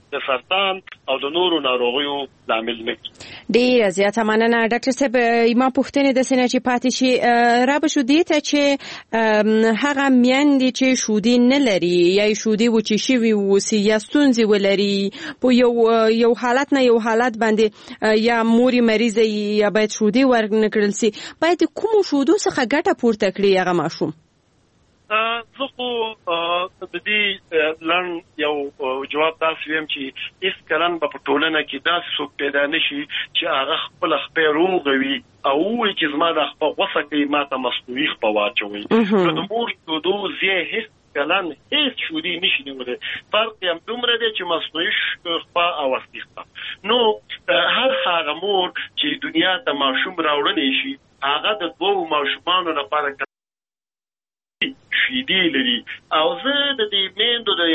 د سرطان او د نورو ناروغیو لامل نه کیږي. ډیره زیاته مننه ډاکټر صاحب. ما پوښتنه د سینې چې پاتې شي را به شو دي ته چې هغه میندې چې شودي نه لري یا شودي و چې شي و سی یا ستونزې ولري په یو یو حالت نه یو حالت باندې یا موري مریض یا باید شودي ورنکړل سي، باید کوم شودو څخه ګټه پورته کړي هغه ماشوم؟ زه خو د دې لړن یو جواب داسې ویم چې هیڅ کلن به په ټولنه کې داسې څوک پیدا نه شي چې هغه خپل خپې روغه وي او وایي چې زما د خپه غوسه کوي ما ته مصنوعي خپه واچوي. نو د مور شودو ځای هیڅ کلن هیڅ شودي نشي نیولی. فرق یې همدومره دی چې مصنوعي خپه او اصلي خپه. نو هر هغه مور چې دنیا ته ماشوم راوړلی شي هغه د دوو ماشومانو لپاره شیدې لري. او زه د دې میندو د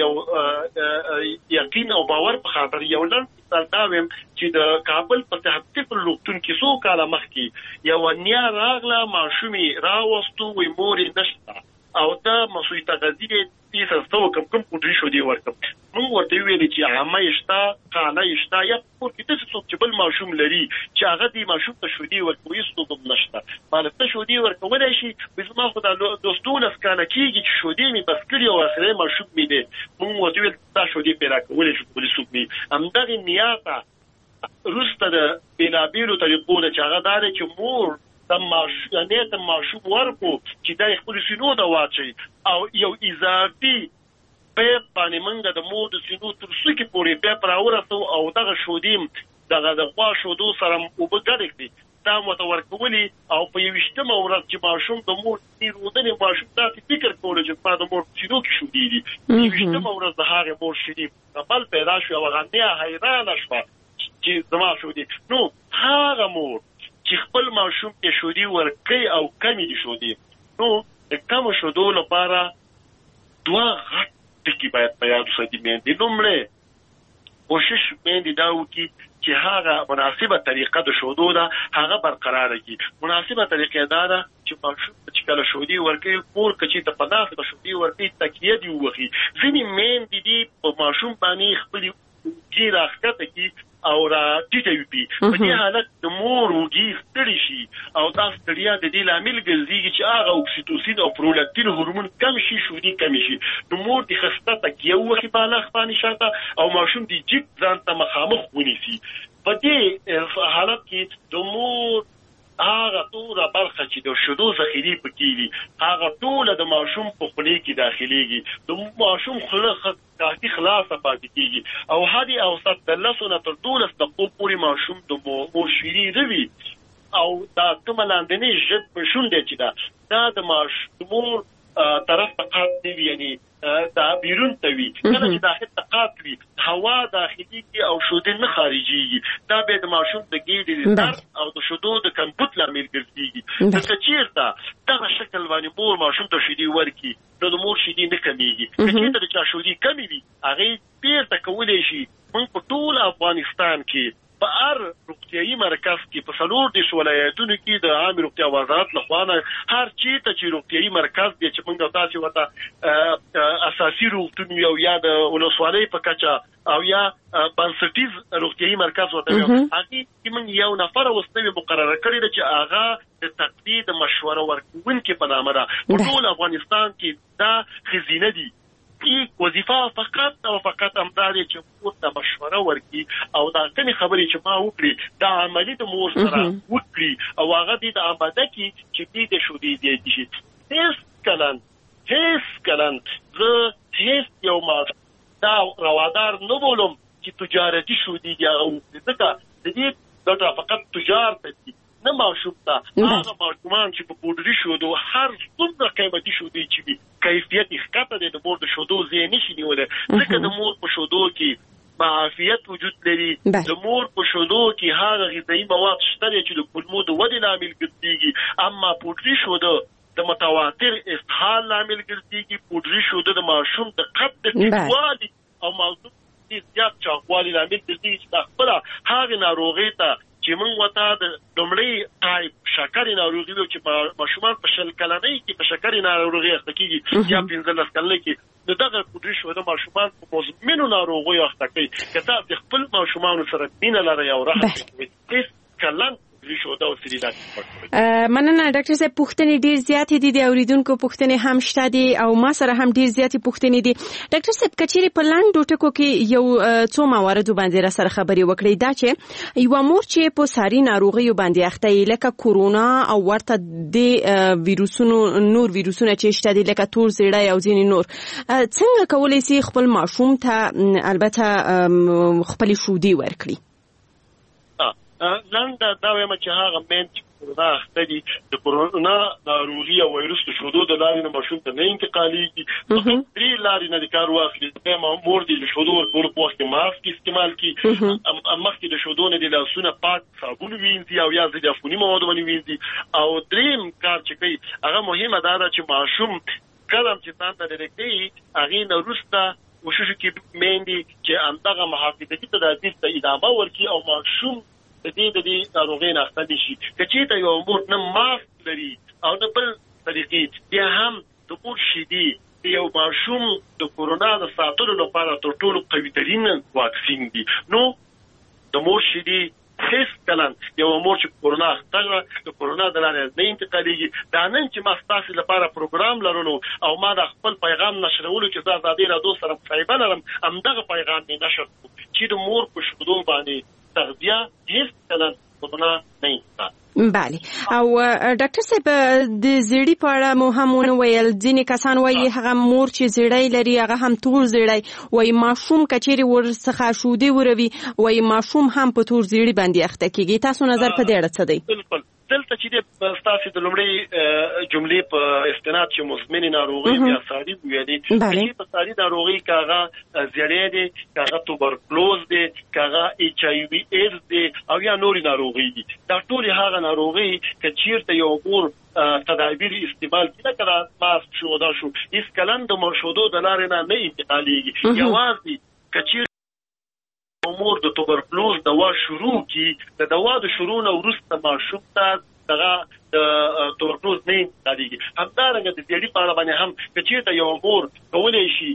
یو یقین او باور په خاطر یو لړ مثال دا ویم چې د کابل په صحت صفر روغتون کې څو کاله مخکې یوه نیا راغله ماشومې راوستو وایي مور یې نشته او دا مسوي تغذي یې څه څه وکړم کوم پوډري شودې ورکړم. موږ ورته ویلې چې عامه یې شته خانه یې شته یا کور کې داسې څوک چې بل ماشوم لري چې هغه دې ماشوم ته شودې ورکوي هېڅ څوک هم نشته. مالک ته شودې ورکولی شي وایي زما خو دا دولس کاله کېږي چې شودې مې بس کړي او اخري ماشوم مې دی. موږ ورته ویل دا شودې پرې راکولی شو بلې څوک مې همدغې نیا ته وروسته د بېلابېلو طریقو نه چې هغه دا دی چې مور د ماشوم ته ماشوم ورکو چې دا خپل سینو ته واچي او یو اضافي پیپ باندې منګه د مور د سینو تر څوکې پورې پیپ راورسو او دغه شودې دغه د غوا شودو سره اوبه ګډې کړي دا مته ورکولي او په یویشتمه ورځ چې ماشوم د مور تېرودنې ماشوم داسې فکر کولی چې ما د مور په سینو کې شودې دي. یویشتمه ورځ د هغې مور شیدې بل پیدا شو او هغه نیا حیرانه شوه چې زما شودې. نو هغه مور چې خپل ماشوم ته شودې ورکوي او کمې دي شودې نو د کمو شودو لپاره دوه غټ ټکي باید په یاد وساتي میندې. لومړی کوشش میندې دا وکړي چې هغه مناسبه طریقه د شودو ده هغه برقراره کړي. مناسبه طریقه دا ده چې ماشوم چې کله شودې ورکوي کور که چې ته په داسې به شودې ورکوي تکیه دې ووهي. ځینې میندې دي په ماشوم باندې خپلې اوږې راښکته کړي او را ټیټه وي. په دې حالت د مور اوږې ستړي شي او دا ستړیا د دې لامل ګرځېږي چې هغه اکسیټوسین او پرولاکتین هورمون کم شي شودې کمې شي. نو مور دې خسته تکیه ووهي بالغ باندې شاته او ماشوم دې جګ ځان ته مخامخ ونیسي. په دې حالت کې د مور هغه ټوله برخه چې د شودو ذخیرې پکې دي هغه ټوله د ماشوم په خولې کې داخليږي. د ماشوم خوله کافي خلاصه پاتې کېږي او هدي اوسط د لسو نه تر دولس دقیقو پورې ماشوم د مور شیرې روي او دا کومه لاندنۍ ژبه شونډه چې ده دا د ماشوم طرف ته قات دی یعنی دا بیرون ته وي. کله چې داخل ته قات وي هوا داخليږي او شودې نه خارجيږي دا به د ماشوم د ګېډې درد او د شودو د کمبود لامل ګرځيږي. که چیرته دغه شکل باندې مور ماشوم ته شیدې ورکړي نو د مور شیدې نه کمیږي. که چیرته د چا شودې کمې وي هغې بیرته کولی شي. موږ په ټول افغانستان کې په هر روغتیایي مرکز کې په څلور دېرش ولایتونو کې د عامې روغتیا وزارت لخوا نه هر چېرته چې روغتیایي مرکز دی چې موږ تاسې ورته اساسي روغتون وي او یا د ولسوالۍ په کچه او یا بنسټیز روغتیایي مرکز ورته وي هغې کې موږ یو نفر اوسنوي مقرره کړې ده چې هغه د تقلید مشوره ورکوونکې په نامه ده. په ټول افغانستان کې دا ښځینه دي. وظیفه فقط او فقط همدا دی چې مور ته مشوره ورکړي او دا کومې خبرې چې ما وکړي دا عملي د مور سره وکړي او هغه دې د آماده کړي چې دې د شودې دی شي. هېڅ کلن هېڅ کلن زه هېڅ یو ماشوم دا روادار نه بولم چې تجارتي شودې دي هغه وکړي ځکه د دې ګټه فقط تجار ته دي نه ماشوم ته. هغه ماشومان چې په پوډري شودو هر څومره قیمتي شودې چې وي کیفیت یې ښکته دی د مور د شودو ځای نشي نیولی ځکه د مور په شودو کې معافیت وجود لري. د مور په شودو کې هغه غذایي مواد شته دي چې د کولمو د ودې لامل ګرځېږي. اما پوډري شودو د متواتر اسهال لامل ګرځېږي. پوډري شودو د ماشوم د قد د ټیټوالي او موضوع زیات چاغوالي لامل ګرځېږي چې دا خپله هغې ناروغۍ ته چې موږ ورته د لومړۍ ټایپ شکرې ناروغي وي چې ماشومان په شل کلنۍ کې په شکرې ناروغي اخته کېږي یا پنځلس کلنۍ کې نو دغه پوډري شو د ماشومان په مزمنو ناروغیو اخته کوي که تاسو د خپل ماشومانو سره مینه لرئ او رحم کوئ هیڅ کلن مننه ډاکټر صاحب پوښتنې ډیر زیاتې دي د اوریدونکو پوښتنې هم شته دي او ما سره هم ډیر زیاتې پوښتنې دي ډاکټر صاحب کچېرې په لاندو ټکو کې یو څو مواردو باندې را سره خبرې وکړې دا چې یو مور چې په ساري ناروغیو باندې اخته لکه کورونا او ورته د ویروسونو نور ویروسونه چې شته دي لکه تور زیړی او ځینې نور څنګه کولی شي خپل ماشوم ته البته خپل شودي ورکړي نن دا دا وایم چې هغه مین چې کورونا اخته دي د کورونا ناروغي او وایرس د شودو د لارې نه ماشوم ته نه انتقالېږي درې لارې نه د کار واخلي د مور د شودو ورکولو په وخت کې ماسک استعمال کړي مخکې د شودو نه د لاسونه پاک صابون وینځي او یا د عفوني موادو باندې وینځي او دریم کار چې کوي هغه مهمه ده چې ماشوم کله چې ځان ته ډیرکټي هغه نه وروسته کوشش کوي مېندې چې همدغه محافظتي تدابیر ته ادامه ورکړي او ماشوم د دې د دې ناروغۍ نه اخته دي شي که چېرته یو مور نه ماسک لري او نه بل طریقې بیا هم د مور شیدې د یو ماشوم د کورونا د ساتلو لپاره تر ټولو قوي ترین واکسین دي نو د مور شیدې هیڅ کله یو مور چې کورونا اخته د کورونا د لارې نه انتقالېږي دا نن چې ما ستاسو لپاره پروګرام لرلو او ما د خپل پیغام نشرولو چې زه د ازادۍ راډیو سره مصاحبه لرم همدغه پیغام مې نشر کړو چې د مور په شودو باندې تغذیه هیڅ کله کورونا نه انتقال بله او ډاکټر صاحب د زیړی په اړه مو هم وویل ځینې کسان وایي هغه مور چې زیړی لري هغه هم تور زیړی وایي ماشوم کچېرې ورڅخه شودې وروي وایي ماشوم هم په تور زیړی باندې اخته کېږي تاسو نظر په دې اړه څه دی بالکل دلته چې د ستاسو د لومړی جملې په استناد چې مزمنې ناروغي یا ساري ویلي چې په ساري ناروغي کاغه زیړی دي کاغه توبرکلوز دي کاغه ایچ آی وی ایډز دي او یا نوري ناروغي دي دا ټول هغه ناروغي چې چیرته یو مور تدابیر استعمال کړه کړه ماسک شو دا شو هیڅ کلن د مرشدو د لارې نه نه انتقالېږي یوازې کچیر امور د توبرکلوز دوا شروع کی د دوا د شروع نه وروسته ماشوم ته دغه د توبرکلوز نه انتقالېږي همدارنګه د زیړي په اړه باندې هم کچېرته یو مور کولی شي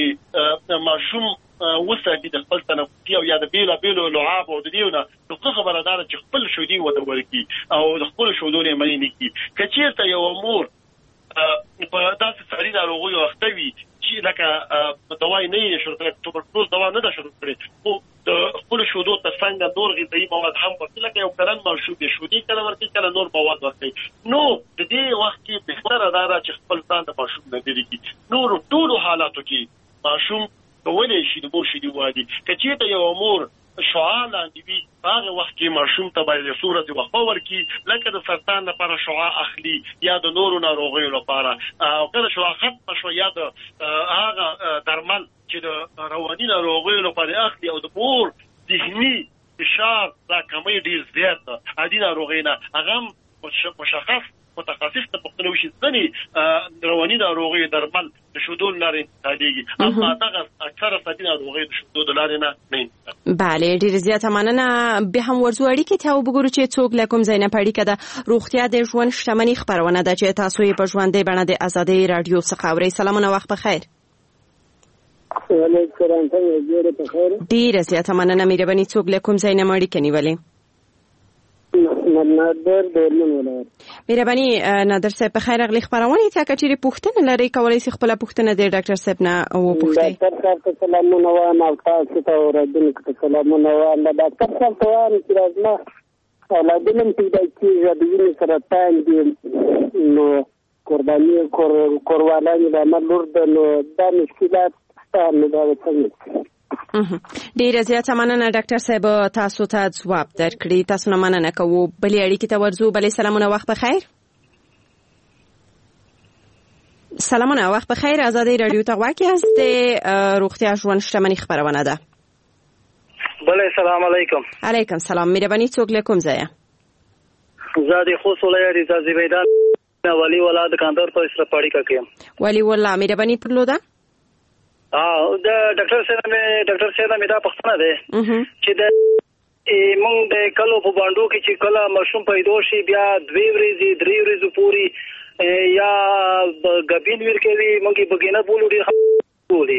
چې ماشوم وساتي د خپل تنفسي او یا د بیلا بیلو لعاب او د دیونه نو خبره ده چې خپل شودي وته ورکړي او د خپل شودو نه ملي نه کی کچېرته یو مور په داسې ساري ناروغیو اخته وي چې لکه دوا نه یې شروع کړې توبرکلوز دوا نه ده شروع کړې خو د خپل شودو ته څنګه نور غذایي مواد هم ورکړي لکه یو کلن ماشوم د شودي کله ورکړي کله نور مواد ورکړي نو د دې وخت کې بهتره ده چې خپل ځان د ماشوم نه لري کړي نور ټول حالاتو کې ماشوم کولی شي د مور شیدې وادي که چېرته یو مور شعاع لاندې وي هغه وخت کې ماشوم ته باید صورت وقفه ورکړي لکه د سرطان لپاره شعاع اخلي یا د نورو ناروغیو لپاره او کله شعاع ختمه شوه یا د هغه درمل چې د رواني ناروغیو لپاره اخلي او د مور ذهني فشار دا کمی ډېر زیات عادي ناروغۍ نه هغه مشخص متخصص ته پوښتنه وشي ځینې رواني ناروغیو درمل د شودو لارې انتقالېږي اما دغه اکثره ساري ناروغۍ د شودو د لارې نه نه انتقالېږي بله ډېره زیاته مننه بیا هم ورځو اړیکې ته وګورو چې څوک له کوم ځای نه په اړیکه ده روغتیا د ژوند شتمني خپرونه ده چې تاسو یې په ژوندۍ بڼه د ازادۍ راډیو څخه اورئ سلامونه وخت بخیر ډېره زیاته مننه مهرباني څوک له کوم ځای نه مو اړیکه نیولې نادر دورمن ولایت مهرباني نادر صاحب په خیر اغلی خبرونه ته کچېرې پوښتنه لري کولای شي خپل پوښتنه د ډاکټر صاحب نه وپوښتئ ډاکټر صاحب ته سلامونه وایم او تاسو ته اوریدونکو ته سلامونه وایم ډاکټر صاحب ته وایم چې راځه اولادونه پیدا کېږي د وینې سرطان دي نو قرباني کوروالانې د عمل لور ده نو دا مشکلات شته نو دا څنګه ډیره زیاته مننه ډاکټر صاحب تاسو ته ځواب درکړي تاسو نه مننه کوو بلې اړیکې ته ورځو بلې سلامونه وخت بخیر سلامونه وخت بخیر ازادۍ راډیو ته غواړئ از د روغتیا ژوند شتمني خبرونه ده بلې سلام علیکم علیکم سلام مهرباني څوک له کوم ځایه زه د خوست ولایت رضا زبیدان ولی ولا د کاندور په سره پاړی کوم ولی ولا مهرباني پرلوده اه د ډاکټر صاحب مې ډاکټر صاحب مې دا پوښتنه ده چې د موږ د کلو په باندو کې چې کله ماشوم پیدا شي بیا دوی ورځې درې ورځې پورې یا غبین ورکوي موږ بګینه بولو ډیر بولي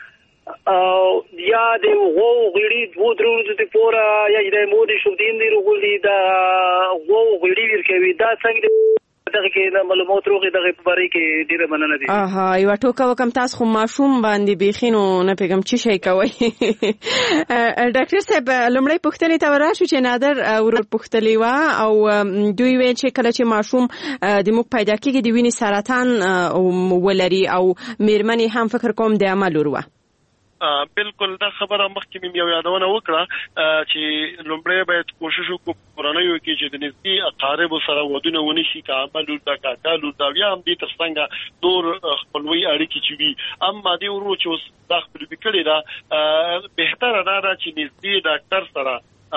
او یا د وو غړي وو درو د پورا یا د مودي شو دین دی رغولي دا وو غړي ورکوي دا څنګه دغه کې د معلومات روغې دغه په اړه کې ډیره مننه دي. اها یو ټوکه وکم تاسو خو ماشوم باندې بيخینو نه پیغام چی شي کوي. ډاکټر صاحب لمړی پوښتنې ته وراشو چې نادر ورور پوښتلی و او دوی ویل چې کله چې ماشوم د موږ پیدا کېږي د وینې سرطان ولري او میرمنې هم فکر کوم د عمل ورو. بالکل دا خبره مخکې مې یو یادونه وکړه چې لومړی باید کوشش وکړو کورنیو کې چې د نږدې اقارب سره ودونه ونشي کا عمل دا کا لور دا بیا هم دې ترڅنګ دور خپلوي اړیکې چې وي اما دې ورو چې اوس دا خپل وکړي دا بهتره ده چې نږدې ډاکټر سره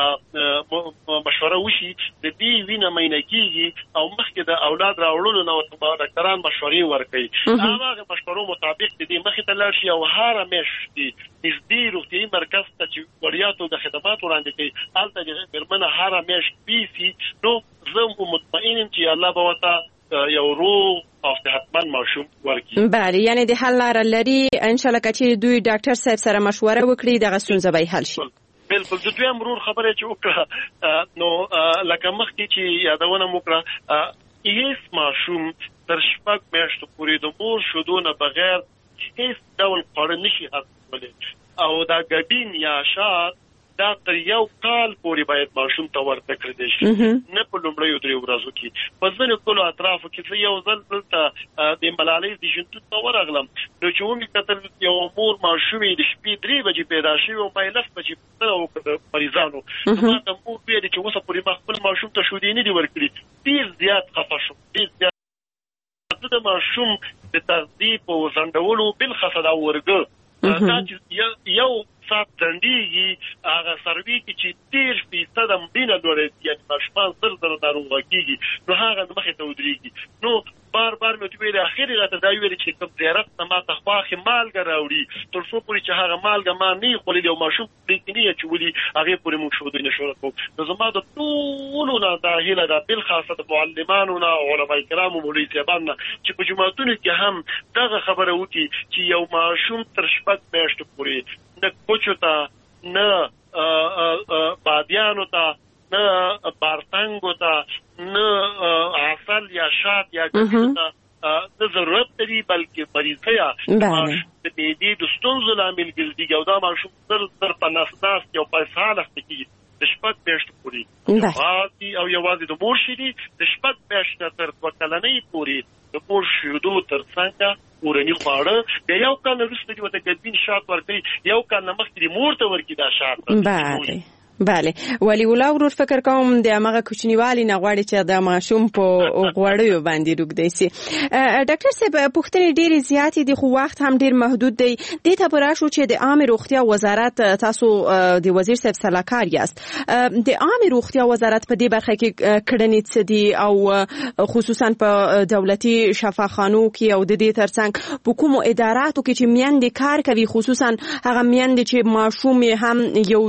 مشوره وشي د دې وینه مینه کیږي او مخکې د اولاد راوړلو نو ډاکټران مشورې ورکوي هغه مشورو مطابق د دې مخې ته لاړ شي او هر میاشت نږدې روغتیايي مرکز ته چې وړیاتو د خدمات وړاندې کوي هلته د میرمنه هر میاشت پیسي نو زه مطمئن یم چې الله به ورته یو روغ او صحتمند ماشوم ورکړي. بله یعنی د حل لاره لري ان شاء الله چې دوی ډاکټر صاحب سره مشوره وکړي دغه ستونزه به حل شي. بالکل د دوی امرور خبره چې وکړه نو لکه مخکې چې یادونه وکړه هیڅ ماشوم تر شپږ میاشتو پورې د مور شیدو نه بغیر هیڅ ډول خواړه نشي هضمولی او دا ګډین یا شات دا تر یو کال پورې باید ماشوم ته ورته کړی شي نه په لومړیو درې ورځو کې په ځینو ټولو اطرافو کې زه یو ځل دلته د ملالۍ د ژوندون ته ورغلم نو چې ومې کتل یو مور ماشومې د شپې درې بجې پیدا شوي او ما یې لس بجې پوښتنه وکړه د مریضانو نو ما ته مور ویلې چې اوسه پورې ما خپل ماشوم ته شودې نه دي ورکړي ډېر زیات خفه شوم ډېر زیات د ماشوم د تغذیې په ځنډولو بالخصوص دا ورګه دا چې یو سات ځنډېږي هغه سروي کې چې دېرش فیصده مړینه لوړه یعنې ماشومان زر زره ناروغه کېږي نو هغه مخې ته ودرېږي نو بار بار مې ورته ویلې اخر یې راته دا ویلې چې کوم زیارت نه ما ته خواښې مالګه راوړي تر څو پورې چې هغه مالګه ما نه یې خوړلې او ماشوم پرې کې نه یې اچولي هغې پورې موږ ښودنې نشو کوو نو زما د ټولو نه دا هیله ده بالخاصه د معلمانو نه علما کرامو مولوي صاحبانو نه چې په جوماتونو کې هم دغه خبره وکړي چې یو ماشوم تر شپږ میاشتو پورې نه کوچو ته نه بادیانو ته نه بارتنګو ته نه عسل یا شات یا ګټو ته نه ضرورت لري بلکې مریضیا د معدې د ستونزو لامل ګرځي او دا ماشوم زر زر په نس ناست یو په حالت کې د شپږ میاشتو پورې یوازې او یوازې د مور شیدې د شپږ میاشتو تر دوه کلنۍ پورې د مور شیدو تر څنګ کورني خواړه د یو کال وروسته چې ورته ګډین شات ورکړي یو کال مخکې مور ته ورکړي دا شات. بله بله ولی ولا ورور فکر کوم د هغه کوچنیوالي نه غواړي چې د ماشوم په غوړیو باندې روږدي سي. ډاکټر صاحب پوښتنې ډېرې زیاتې دي خو وخت هم ډېر محدود دی دې ته براشو چې د عامه روغتیا وزارت تاسو د وزیر صاحب سلاکار یاست د عامه روغتیا وزارت په دې برخه کې کړنې څه دي او خصوصا په دولتي شفاخانو کې او د دې ترڅنګ په کومو اداراتو کې چې میندې کار کوي خصوصا هغه میندې چې ماشوم هم یو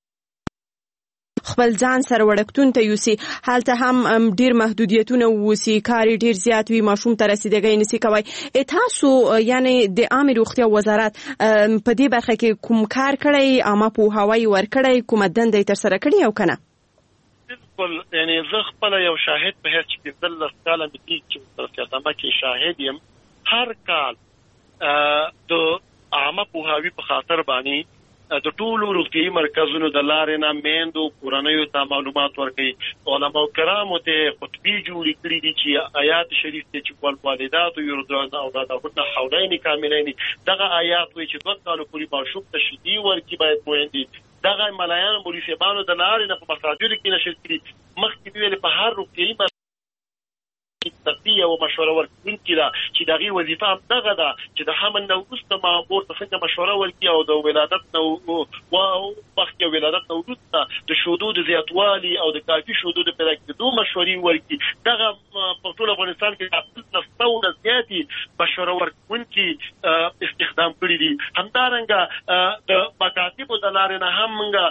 خپل ځان سره وړکتون ته یوسي هلته هم ډیر محدودیتونه ووسی کاری ډیر زیات وي ماشوم ته رسیدګي نسی کوي تاسو یعنی د عامه روغتیا وزارت په دې برخه کې کوم کار کړی اما په هوای ور کړی کوم دندې تر سره کړی او کنه بالکل یعنی زه خپل یو شاهد په هیڅ کې دل سکاله مې چې تر څه کې شاهد یم هر کال د عامه په هوای په خاطر باندې د ټولو روغتیايي مرکزونو د لارې نه میندو کورنیو ته معلومات ورکوي علماء کرامو ته خطبې جوړې کړې دي چې آیات شریف ته چې والوالدات یرضعن اولادهن حولین کاملین دغه آیات وایي چې دوه کالو پورې ماشوم ته شیدې ورکړي باید میندې دغه ملایان مولوي صاحبانو د لارې نه په مساجدو کې نشر کړي مخکې ویل په هر روغتیايي تقدیه او مشوره ورکړي دا چې دغه وظیفه هم دغه ده چې د حمل نو وروسته ما ورته څنګه مشوره ورکړي او د ولادت نو او وخت ولادت نو وروسته د شودو د زیاتوالي او د کافي شودو د پیدا کېدو مشورې ورکړي دغه په ټول افغانستان کې د څو زیاتې مشوره ورکونکي استخدام کړي دي همدارنګه د مکاتبو د لارې نه هم موږ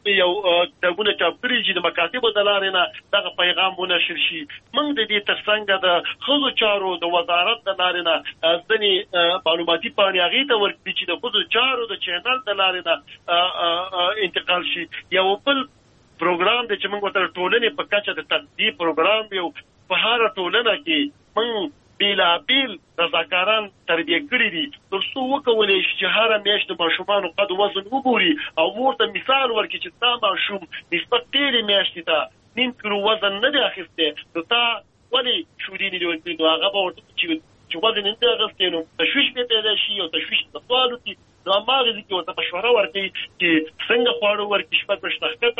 یو دغه چاپتري چې د مکاتبو د لارې نه دغه پیغام ونشر شي. موږ د دې ترڅنګ د خزو چارو د وزارت د لارې نه ځنې معلوماتي پاڼې هغې ته ورکړي چې د خزو چارو د چینل د لارې نه انتقال شي. یو بل پروګرام دی چې موږ ورته ټولنې په کچه د تدبیر پروګرام یو په هره ټولنه کې موږ بیلابیل رضاکاران تربیه کړي دي تر څو وکولای شي چې هر میاشت د ماشومانو قد وزن وګوري او ورته مثال ورکړي چې دا ماشوم نسبت تیرې میاشتې ته نیم کیلو وزن نه دی اخیستی نو تا ولې شودې نه دي ورکړي نو هغه به ورته چې وزن نه دی اخیستی نو تشویش به پیدا شي او تشویش د سوال وکړي نو هماغه ځای کې ورته مشوره ورکړي چې څنګه خواړه ورکړي شپږ میاشتې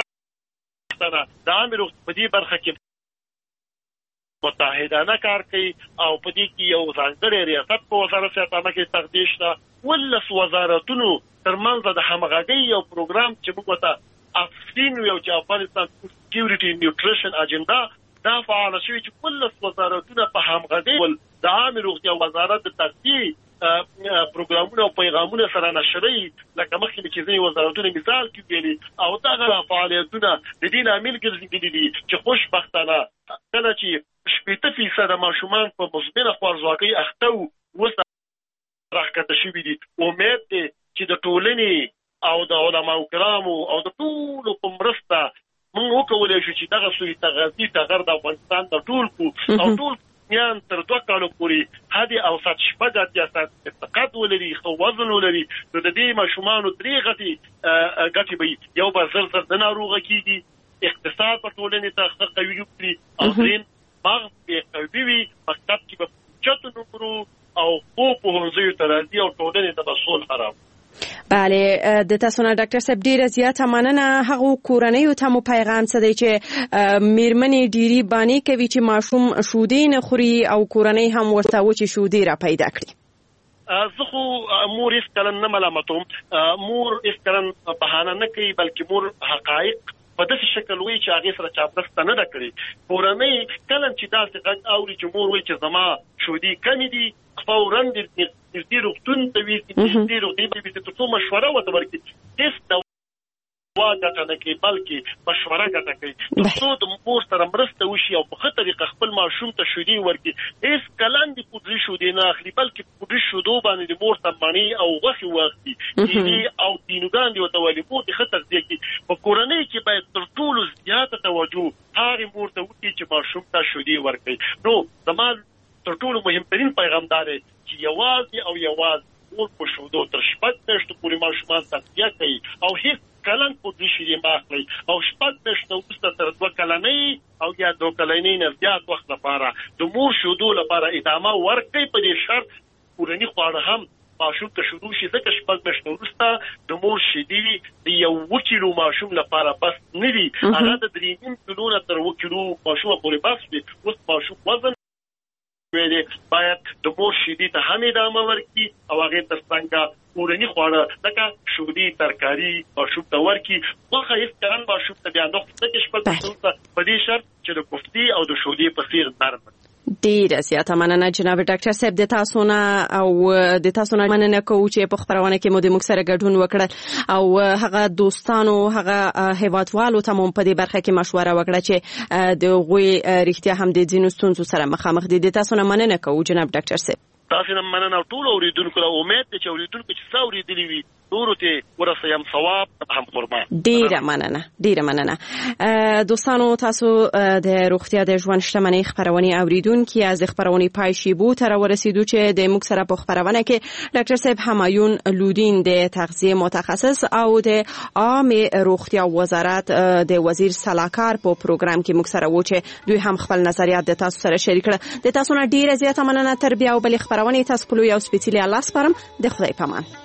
د عامې روغتیا په دې برخه کې متحدانه کار کوي او په دې کې یو ځانګړی ریاست په وزارت صحت کې تقدیر شته. ولس وزارتونو ترمنځ د همغږۍ یو پروګرام چې موږ ته افسین یو چې افغانستان سکیورټي نیوټریشن اجنډا دا فعال شوی چې ولس وزارتونه په همغږۍ ول د عامې روغتیا وزارت د تغذیې پروګرامونه او پیغامونه سره نشري لکه مخکې چې ځینې وزارتونه مثال کې ویلي او دغه فعالیتونه د دې لامل ګرځېدلي دي چې خوشبختانه کله چې شپېته فیصده ماشومان په مزمنه خوارځواکۍ اخته وو اوس راښکته شوي دي. امید دی چې د ټولنې او د علماو کرامو او د ټولو په مرسته موږ وکولی شو چې دغه سوی تغذي ټغر د افغانستان د ټول کو او ټول میان تر دوه کالو پورې هدي او سات شپږ اتیا سات قد ولري خو وزن ولري نو د دې ماشومانو درې غټي غټي به یو به زر زر د ناروغه کیږي اقتصاد په ټولنې ته ښه قوي کړي او دریم مغز به قوي وي مکتب کې به چتو نمرو او خو په هنځیو ته راځي او ټولنې ته به سول خراب. بله د تاسو نه ډاکټر صاحب ډیره زیاته مننه. هغه کورنۍ ته مو پیغام څه دی چې میرمنې ډیری بانی کوي چې ماشوم شودې نه خوري او کورنۍ هم ورته و چې شودې را پیدا کړي؟ زه خو مور هیڅ کله نه ملامتوم، مور هیڅ کله بهانه نه کوي بلکې مور حقایق په داسې شکل وایي چې هغې سره چا مرسته نه ده کړې. کورنۍ کله چې داسې غږ اوري چې مور وایي چې زما شودې کمې دي فوراً د نږدې روغتون ته وي نږدې روغتون ته وي تر څو مشوره ورته ورکړي. هېڅ دوا ګټه نه کوي بلکې مشوره ګټه کوي تر څو د مور سره مرسته وشي او په ښه طریقه خپل ماشوم ته شودې ورکړي. هېڅ کلن د پودري شودې نه اخلي بلکې پودري شودو باندې د مور ته مڼې او غوښې واخلي کیلې او دینوګان دې ورته ولي مور دې ښه تغذیه کړي. په کورنۍ کې باید تر ټولو زیاته توجه هغې مور ته وکړي چې ماشوم ته شودې ورکړي. نو زما تر ټولو مهمترین پیغام دا دی چې یوازې او یوازې مور په شودو تر شپږ میاشتو پورې ماشومان تغذیه کوي او هېڅ کلن پودري شیدې مه اخلئ او شپږ میاشتو وروسته تر دوه کلنۍ او یا دوه کلنۍ نه زیات وخت لپاره د مور شودو لپاره ادامه ورکړئ. په دې شرط کورني خواړه هم ماشوم ته شروع شي ځکه شپږ میاشتو وروسته د مور شیدې د یو اوه کیلو ماشوم لپاره بس نه دي، هغه د درې نیم کیلو نه تر اوه کیلو ماشوم پورې بس وي. اوس ماشوم وزن باید د مور شیدې ته هم ادامه ورکړي او هغې تر څنګ کورني خواړه لکه شودې ترکاري ماشوم ته ورکړي. غوښه هېڅ کله ماشوم ته بیا نه ځکه شپږ میاشتو وروسته په دې شرط چې د کوفتې او د شودې په څېر نرم. ډیره زیاته مننه جناب ډاکټر صاحب د تاسو نه او د تاسو نه مننه کوو چې په خبرونه کې مو د موږ سره ګډون وکړل او هغه دوستانو هغه هیوادوالو ته مو په دې برخه کې مشوره وکړه چې د غوي رښتیا هم د ځینو ستونزو سره مخامخ دي. د تاسو نه مننه کوو جناب ډاکټر صاحب. تاسو نه مننه ټول اوریدونکو له امید چې اوریدونکو چې څو اوریدلی وي نورو ته ورسیم ثواب هم قربان. ډیره مننه ډیره مننه. دوستانو تاسو د روغتیا د ژوند شتمنۍ خبرونه اوریدونکو از خبرونه پای شیبو تر ورسیدو چې د موږ سره په خبرونه کې ډاکټر صاحب همایون لودین د تغذیه متخصص او د عامه روغتیا وزارت د وزیر صلاحکار په پروګرام کې موږ سره و چې دوی هم خپل نظریات د تاسو سره شریک کړل. د تاسو نه ډیره زیاته مننه. تر بیا او بل خبرونه تاسو په لوی او سپیڅلي الله سپارم. د خدای پامان.